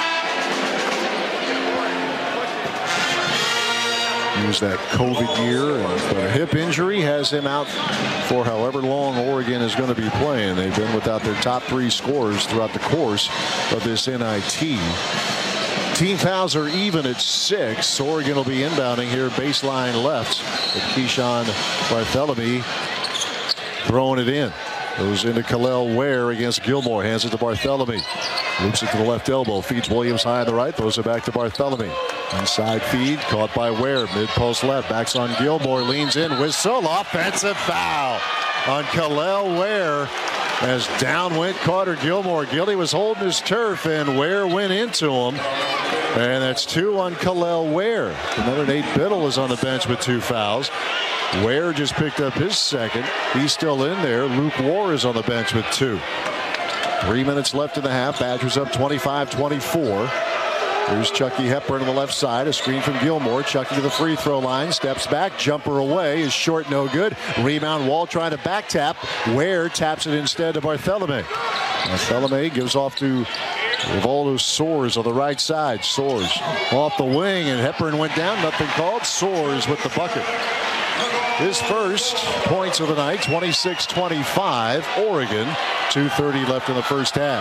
He was that COVID year, but a hip injury has him out for however long Oregon is going to be playing. They've been without their top three scorers throughout the course of this N I T. Team fouls are even at six. Oregon will be inbounding here, baseline left, with Keyshawn Barthélemy throwing it in. Goes into Kalel Ware against Gilmore. Hands it to Barthélemy. Loops it to the left elbow. Feeds Williams high on the right. Throws it back to Barthélemy. Inside feed. Caught by Ware. Mid-post left. Backs on Gilmore. Leans in. Whistle. Offensive foul on Kalel Ware. As down went Carter Gilmore. Gildy was holding his turf, and Ware went into him. And that's two on Kalel Ware. Another Nate Biddle is on the bench with two fouls. Ware just picked up his second. He's still in there. Luke Warr is on the bench with two. Three minutes left in the half. Badgers up twenty-five twenty-four. Here's Chucky Hepburn on the left side. A screen from Gilmore. Chucky to the free throw line. Steps back. Jumper away. Is short, no good. Rebound. Wall trying to back tap. Ware taps it instead to Barthélemy. Barthelemy gives off to Rivaldo Soares on the right side. Soares off the wing, and Hepburn went down. Nothing called. Soares with the bucket. His first points of the night, twenty-six twenty-five. Oregon, two thirty left in the first half.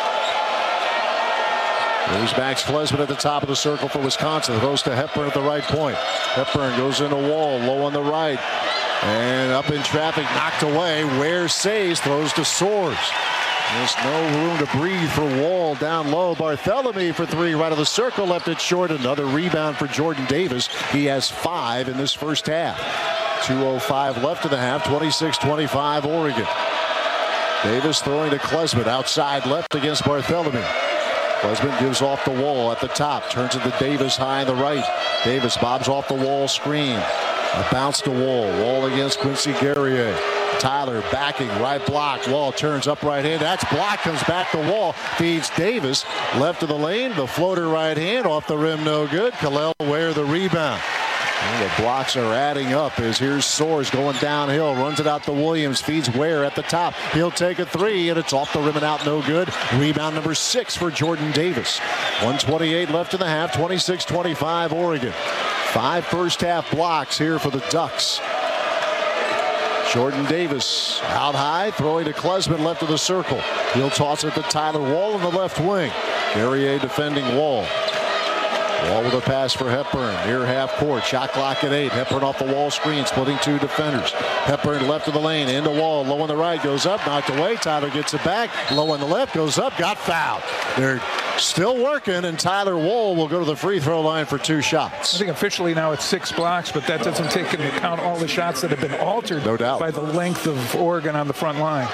There's Max Klesmit at the top of the circle for Wisconsin. Throws to Hepburn at the right point. Hepburn goes into Wall, low on the right. And up in traffic, knocked away. Ware saves, throws to Soares. There's no room to breathe for Wall down low. Barthelemy for three, right of the circle, left it short. Another rebound for Jordan Davis. He has five in this first half. two oh five left in the half, twenty-six twenty-five Oregon. Davis throwing to Klesmit, outside left against Barthelemy. Klesmit gives off the Wall at the top, turns it to Davis high on the right. Davis bobs off the Wall screen. A bounce to Wall. Wall against Quincy Guerrier. Tyler backing, right block. Wall turns up right hand. That's blocked, comes back to Wall. Feeds Davis. Left of the lane. The floater right hand off the rim, no good. Kalel Ware the rebound. And the blocks are adding up as here's Soares going downhill. Runs it out to Williams. Feeds Ware at the top. He'll take a three, and it's off the rim and out, no good. Rebound number six for Jordan Davis. one twenty-eight left in the half, twenty-six twenty-five Oregon. Five first half blocks here for the Ducks. Jordan Davis out high, throwing to Klesmit left of the circle. He'll toss it to Tyler Wall in the left wing. Guerrier defending Wall. Wall with a pass for Hepburn. Near half court. Shot clock at eight. Hepburn off the Wall screen, splitting two defenders. Hepburn left of the lane, into Wall. Low on the right, goes up, knocked away. Tyler gets it back. Low on the left, goes up, got fouled. They're still working, and Tyler Wall will go to the free throw line for two shots. I think officially now it's six blocks, but that doesn't take into account all the shots that have been altered no doubt. by the length of Oregon on the front line.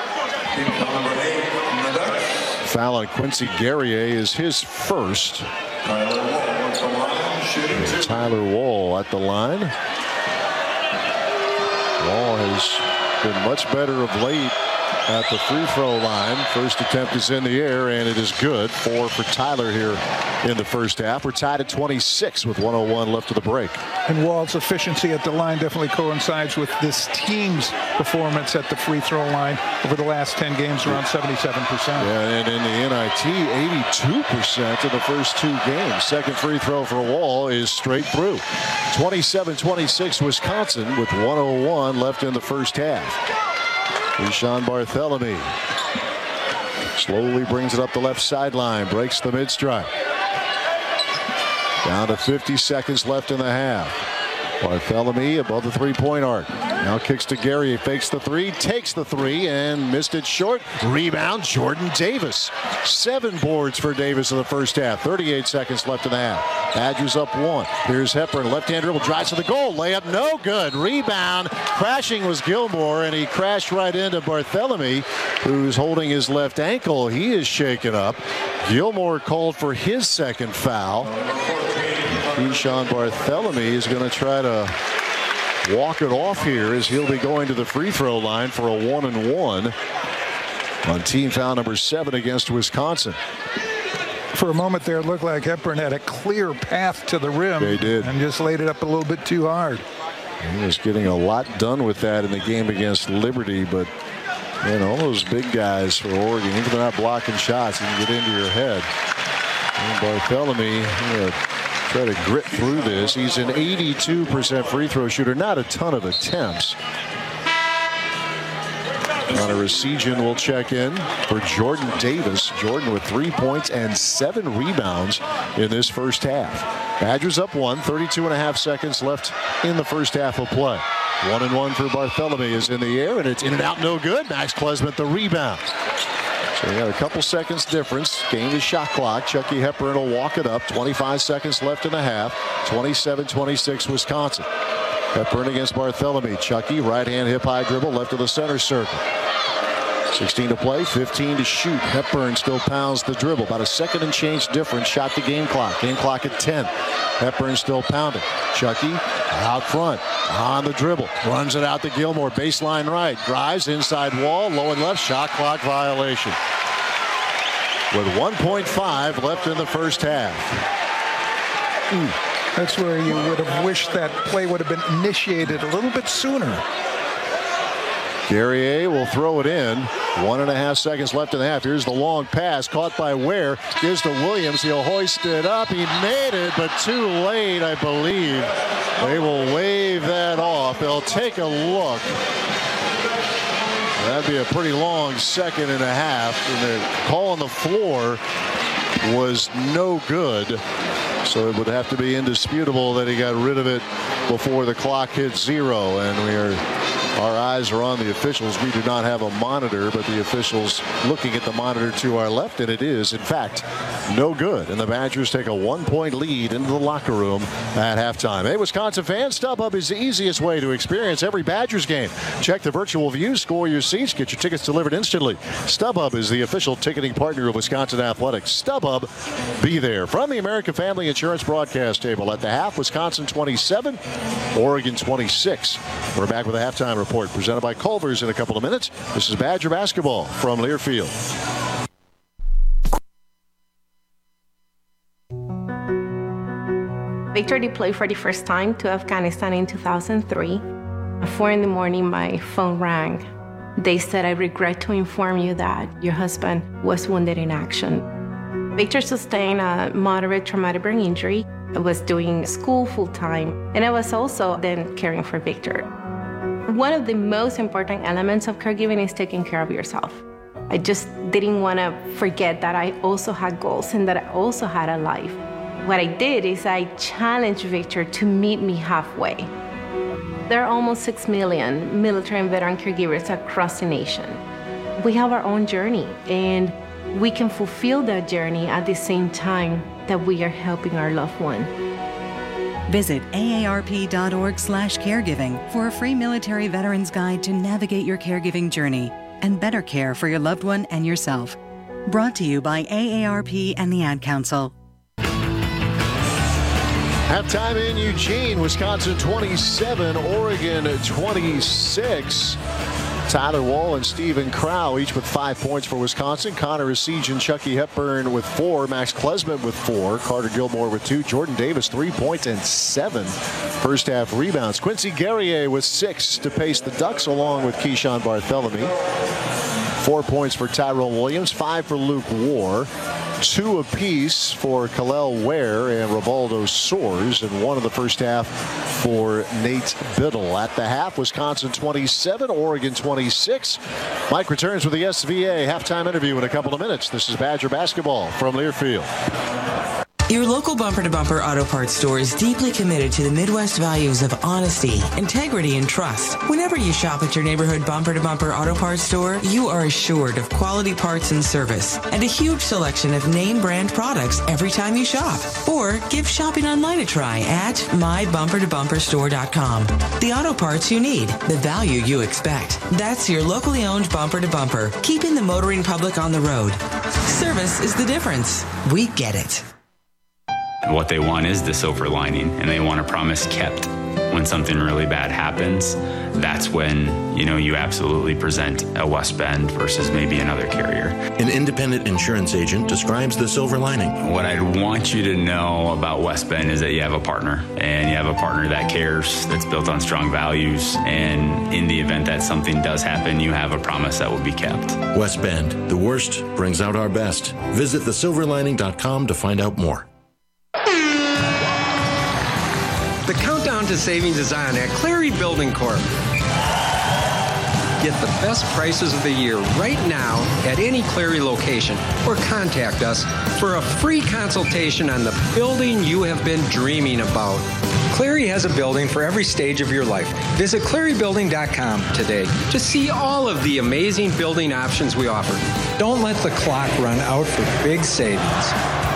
Foul on Quincy Guerrier is his first. Tyler Wall at the line. Wall has been much better of late at the free throw line. First attempt is in the air, and it is good. Four for Tyler here in the first half. We're tied at twenty-six with one oh one left of the break. And Wall's efficiency at the line definitely coincides with this team's performance at the free throw line over the last ten games, around seventy-seven percent. Yeah, and in the N I T, eighty-two percent in the first two games. Second free throw for Wall is straight through. twenty-seven twenty-six Wisconsin with one oh one left in the first half. Deshaun Barthelemy slowly brings it up the left sideline, breaks the mid-strike. Down to fifty seconds left in the half. Barthelemy above the three-point arc. Now kicks to Gary, fakes the three, takes the three, and missed it short. Rebound, Jordan Davis. Seven boards for Davis in the first half. thirty-eight seconds left in the half. Badgers up one. Here's Hepburn, left-hand dribble, drives to the goal. Layup, no good. Rebound, crashing was Gilmore, and he crashed right into Barthelemy, who's holding his left ankle. He is shaken up. Gilmore called for his second foul. Deshaun Barthelemy is going to try to walk it off here as he'll be going to the free throw line for a one and one on team foul number seven against Wisconsin. For a moment there, it looked like Hepburn had a clear path to the rim. They did. And just laid it up a little bit too hard. He was getting a lot done with that in the game against Liberty, but you know, all those big guys for Oregon, even if they're not blocking shots, you can get into your head. And Barthelemy, you know, try to grit through this. He's an eighty-two percent free throw shooter, not a ton of attempts. Connor Essegian will check in for Jordan Davis. Jordan with three points and seven rebounds in this first half. Badgers up one, thirty-two and a half seconds left in the first half of play. One and one for Barthelemy is in the air, and it's in and out, no good. Max Klesmit the rebound. So we got a couple seconds difference. Game is shot clock. Chucky Hepburn will walk it up. twenty-five seconds left in the half. twenty-seven twenty-six Wisconsin. Hepburn against Barthelemy. Chucky, right hand hip high dribble, left of the center circle. sixteen to play, fifteen to shoot. Hepburn still pounds the dribble. About a second and change difference. Shot the game clock. Game clock at ten. Hepburn still pounding. Chucky out front on the dribble. Runs it out to Gilmore. Baseline right. Drives inside Wall. Low and left. Shot clock violation. With one point five left in the first half. Mm. That's where you would have wished that play would have been initiated a little bit sooner. Guerrier will throw it in. One and a half seconds left in the half. Here's the long pass caught by Ware. Gives to Williams. He'll hoist it up. He made it, but too late, I believe. They will wave that off. They'll take a look. That'd be a pretty long second and a half. And the call on the floor was no good. So it would have to be indisputable that he got rid of it before the clock hit zero. And we are, our eyes are on the officials. We do not have a monitor, but the officials looking at the monitor to our left, and it is, in fact, no good. And the Badgers take a one-point lead into the locker room at halftime. Hey, Wisconsin fans, StubHub is the easiest way to experience every Badgers game. Check the virtual view, score your seats, get your tickets delivered instantly. StubHub is the official ticketing partner of Wisconsin Athletics. StubHub, be there. From the American Family Insurance broadcast table, at the half, Wisconsin twenty-seven, Oregon twenty-six. We're back with a halftime report presented by Culver's in a couple of minutes. This is Badger basketball from Learfield. Victor deployed for the first time to Afghanistan in two thousand three. At four in the morning, my phone rang. They said, "I regret to inform you that your husband was wounded in action." Victor sustained a moderate traumatic brain injury. I was doing school full-time, and I was also then caring for Victor. One of the most important elements of caregiving is taking care of yourself. I just didn't want to forget that I also had goals and that I also had a life. What I did is I challenged Victor to meet me halfway. There are almost six million military and veteran caregivers across the nation. We have our own journey, and we can fulfill that journey at the same time that we are helping our loved one. Visit A A R P dot org slash caregiving for a free military veterans guide to navigate your caregiving journey and better care for your loved one and yourself. Brought to you by A A R P and the Ad Council. Halftime in Eugene, Wisconsin twenty-seven, Oregon twenty-six. Tyler Wall and Stephen Crow each with five points for Wisconsin. Connor Asige and Chucky Hepburn with four. Max Klesmet with four. Carter Gilmore with two. Jordan Davis three points and seven first half rebounds. Quincy Guerrier with six to pace the Ducks along with Keyshawn Barthelemy. Four points for Tyrone Williams. Five for Luke War. Two apiece for Kalel Ware and Rivaldo Soares, and one in the first half for Nate Biddle. At the half, Wisconsin twenty-seven, Oregon twenty-six. Mike returns with the S V A halftime interview in a couple of minutes. This is Badger basketball from Learfield. Your local Bumper to Bumper Auto Parts store is deeply committed to the Midwest values of honesty, integrity, and trust. Whenever you shop at your neighborhood Bumper to Bumper Auto Parts store, you are assured of quality parts and service and a huge selection of name brand products every time you shop. Or give shopping online a try at my bumper to bumper store dot com. The auto parts you need, the value you expect. That's your locally owned Bumper to Bumper, keeping the motoring public on the road. Service is the difference. We get it. What they want is the silver lining, and they want a promise kept. When something really bad happens, that's when, you know, you absolutely present a West Bend versus maybe another carrier. An independent insurance agent describes the silver lining. What I'd want you to know about West Bend is that you have a partner, and you have a partner that cares, that's built on strong values, and in the event that something does happen, you have a promise that will be kept. West Bend, the worst brings out our best. Visit the silver lining dot com to find out more. The countdown to savings is on at Clary Building Corp. Get the best prices of the year right now at any Clary location, or contact us for a free consultation on the building you have been dreaming about. Clary has a building for every stage of your life. Visit clary building dot com today to see all of the amazing building options we offer. Don't let the clock run out for big savings.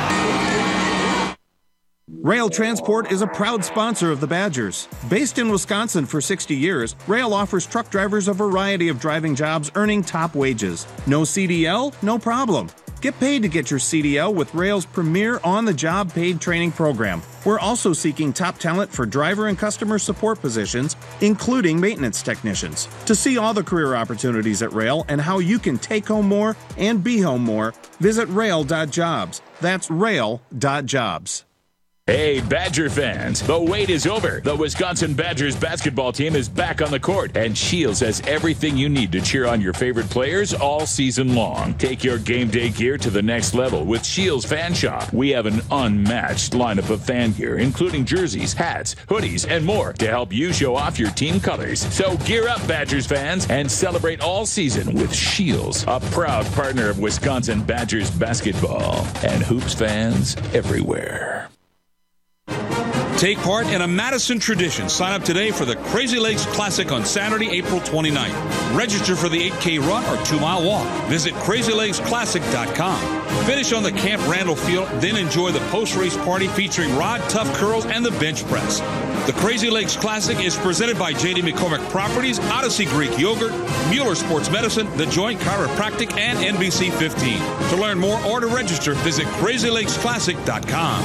Rail Transport is a proud sponsor of the Badgers. Based in Wisconsin for sixty years, Rail offers truck drivers a variety of driving jobs earning top wages. No C D L? No problem. Get paid to get your C D L with Rail's premier on-the-job paid training program. We're also seeking top talent for driver and customer support positions, including maintenance technicians. To see all the career opportunities at Rail and how you can take home more and be home more, visit rail dot jobs. That's rail dot jobs. Hey, Badger fans, the wait is over. The Wisconsin Badgers basketball team is back on the court, and Shields has everything you need to cheer on your favorite players all season long. Take your game day gear to the next level with Shields Fan Shop. We have an unmatched lineup of fan gear, including jerseys, hats, hoodies, and more to help you show off your team colors. So gear up, Badgers fans, and celebrate all season with Shields, a proud partner of Wisconsin Badgers basketball and hoops fans everywhere. Take part in a Madison tradition. Sign up today for the Crazy Lakes Classic on Saturday, April twenty-ninth. Register for the eight K run or two mile walk. Visit crazy lakes classic dot com. Finish on the Camp Randall field, then enjoy the post-race party featuring Rod Tough Curls and the bench press. The Crazy Lakes Classic is presented by J D McCormick Properties, Odyssey Greek Yogurt, Mueller Sports Medicine, The Joint Chiropractic, and N B C fifteen. To learn more or to register, visit crazy lakes classic dot com.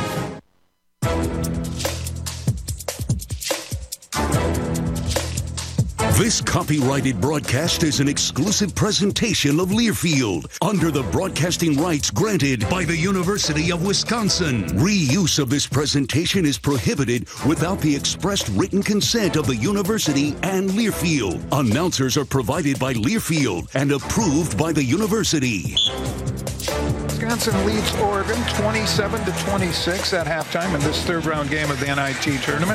This copyrighted broadcast is an exclusive presentation of Learfield under the broadcasting rights granted by the University of Wisconsin. Reuse of this presentation is prohibited without the expressed written consent of the university and Learfield. Announcers are provided by Learfield and approved by the university. Wisconsin leads Oregon twenty-seven to twenty-six at halftime in this third round game of the N I T tournament.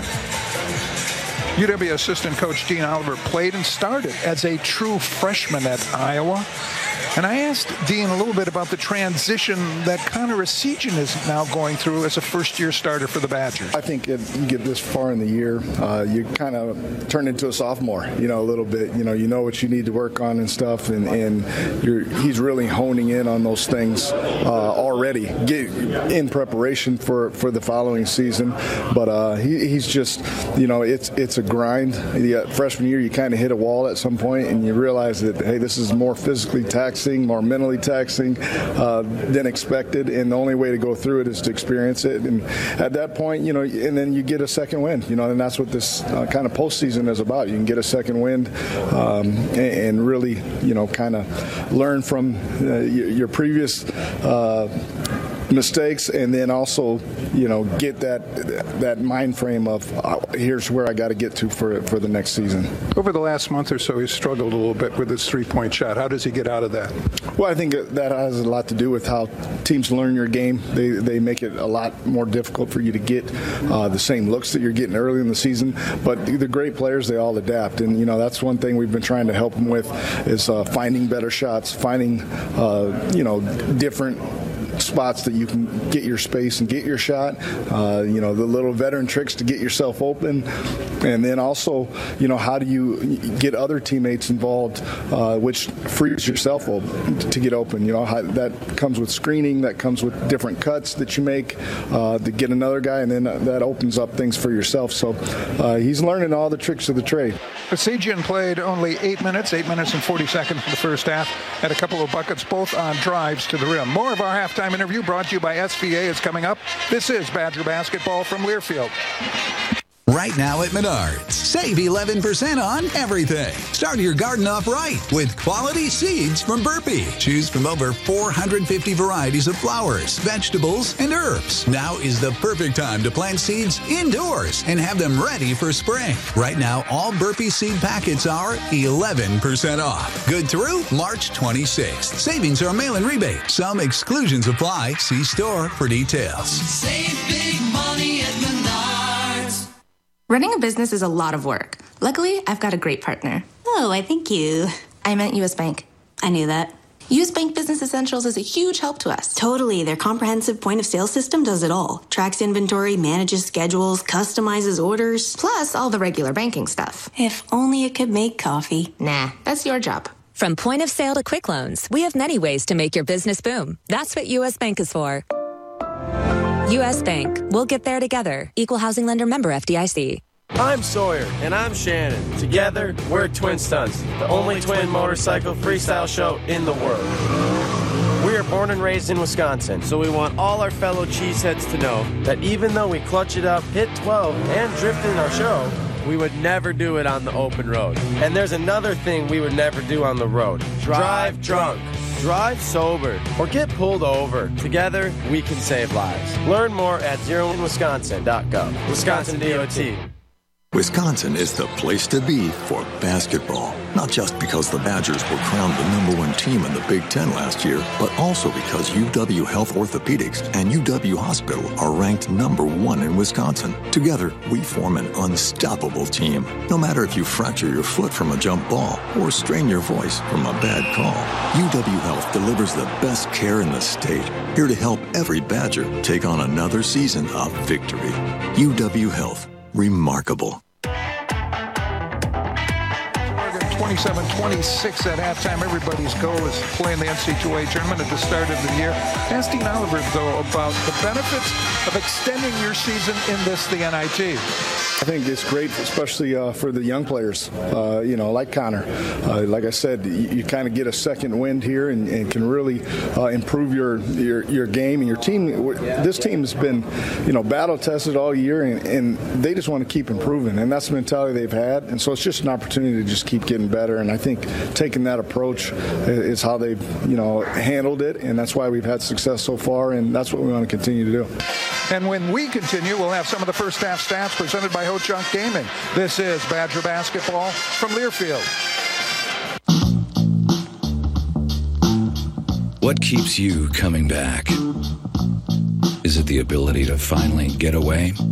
U W assistant coach Dean Oliver played and started as a true freshman at Iowa. And I asked Dean a little bit about the transition that Connor Essegian is now going through as a first-year starter for the Badgers. I think if you get this far in the year, uh, you kind of turn into a sophomore, you know, a little bit. You know, you know what you need to work on and stuff, and, and you're, he's really honing in on those things uh, already get, in preparation for, for the following season. But uh, he, he's just, you know, it's it's a grind. The freshman year, you kind of hit a wall at some point, and you realize that, hey, this is more physically taxing, more mentally taxing uh, than expected, and the only way to go through it is to experience it. And at that point, you know, and then you get a second wind, you know, and that's what this uh, kind of postseason is about. You can get a second wind um, and, and really, you know, kind of learn from uh, your, your previous uh, mistakes, and then also, you know, get that that mind frame of uh, here's where I got to get to for for the next season. Over the last month or so, he's struggled a little bit with his three-point shot. How does he get out of that? Well, I think that has a lot to do with how teams learn your game. They they make it a lot more difficult for you to get uh, the same looks that you're getting early in the season. But the great players, they all adapt, and you know that's one thing we've been trying to help them with is uh, finding better shots, finding uh, you know different spots that you can get your space and get your shot, uh, you know, the little veteran tricks to get yourself open. And then also, you know, how do you get other teammates involved, uh, which frees yourself open to get open. You know, how, that comes with screening, that comes with different cuts that you make uh, to get another guy, and then that opens up things for yourself. So uh, he's learning all the tricks of the trade. Essegian played only eight minutes, eight minutes and forty seconds for the first half, had a couple of buckets, both on drives to the rim. More of our halftime interview brought to you by S V A is coming up. This is Badger Basketball from Learfield. Right now at Menards, save eleven percent on everything. Start your garden off right with quality seeds from Burpee. Choose from over four hundred fifty varieties of flowers, vegetables, and herbs. Now is the perfect time to plant seeds indoors and have them ready for spring. Right now, all Burpee seed packets are eleven percent off. Good through March twenty-sixth. Savings are a mail-in rebate. Some exclusions apply. See store for details. Save big money at Menards. Running a business is a lot of work. Luckily, I've got a great partner. Oh, I thank you. I meant U S Bank. I knew that. U S Bank Business Essentials is a huge help to us. Totally. Their comprehensive point-of-sale system does it all. Tracks inventory, manages schedules, customizes orders. Plus, all the regular banking stuff. If only it could make coffee. Nah, that's your job. From point of sale to quick loans, we have many ways to make your business boom. That's what U S Bank is for. U S Bank. We'll get there together. Equal housing lender member F D I C. I'm Sawyer. And I'm Shannon. Together, we're Twin Stunts, the only twin motorcycle freestyle show in the world. We are born and raised in Wisconsin, so we want all our fellow cheeseheads to know that even though we clutch it up, hit twelve, and drift in our show, we would never do it on the open road. And there's another thing we would never do on the road. Drive drunk. drive sober, or get pulled over. Together, we can save lives. Learn more at zero in wisconsin dot gov. Wisconsin D O T. Wisconsin is the place to be for basketball. Not just because the Badgers were crowned the number one team in the Big Ten last year, but also because U W Health Orthopedics and U W Hospital are ranked number one in Wisconsin. Together, we form an unstoppable team. No matter if you fracture your foot from a jump ball or strain your voice from a bad call, U W Health delivers the best care in the state. Here to help every Badger take on another season of victory. U W Health. Remarkable. twenty-seven twenty-six at halftime. Everybody's goal is to play in the N C double A tournament at the start of the year. Ask Dean Oliver, though, about the benefits of extending your season in this, the N I T. I think it's great, especially uh, for the young players, uh, you know, like Connor. Uh, like I said, you, you kind of get a second wind here and, and can really uh, improve your, your your game and your team. This team has been, you know, battle tested all year, and, and they just want to keep improving, and that's the mentality they've had. And so it's just an opportunity to just keep getting better. And I think taking that approach is how they've, you know, handled it, and that's why we've had success so far, and that's what we want to continue to do. And when we continue, we'll have some of the first half stats presented by Ho Chunk Gaming. This is Badger Basketball from Learfield. What keeps you coming back? Is it the ability to finally get away?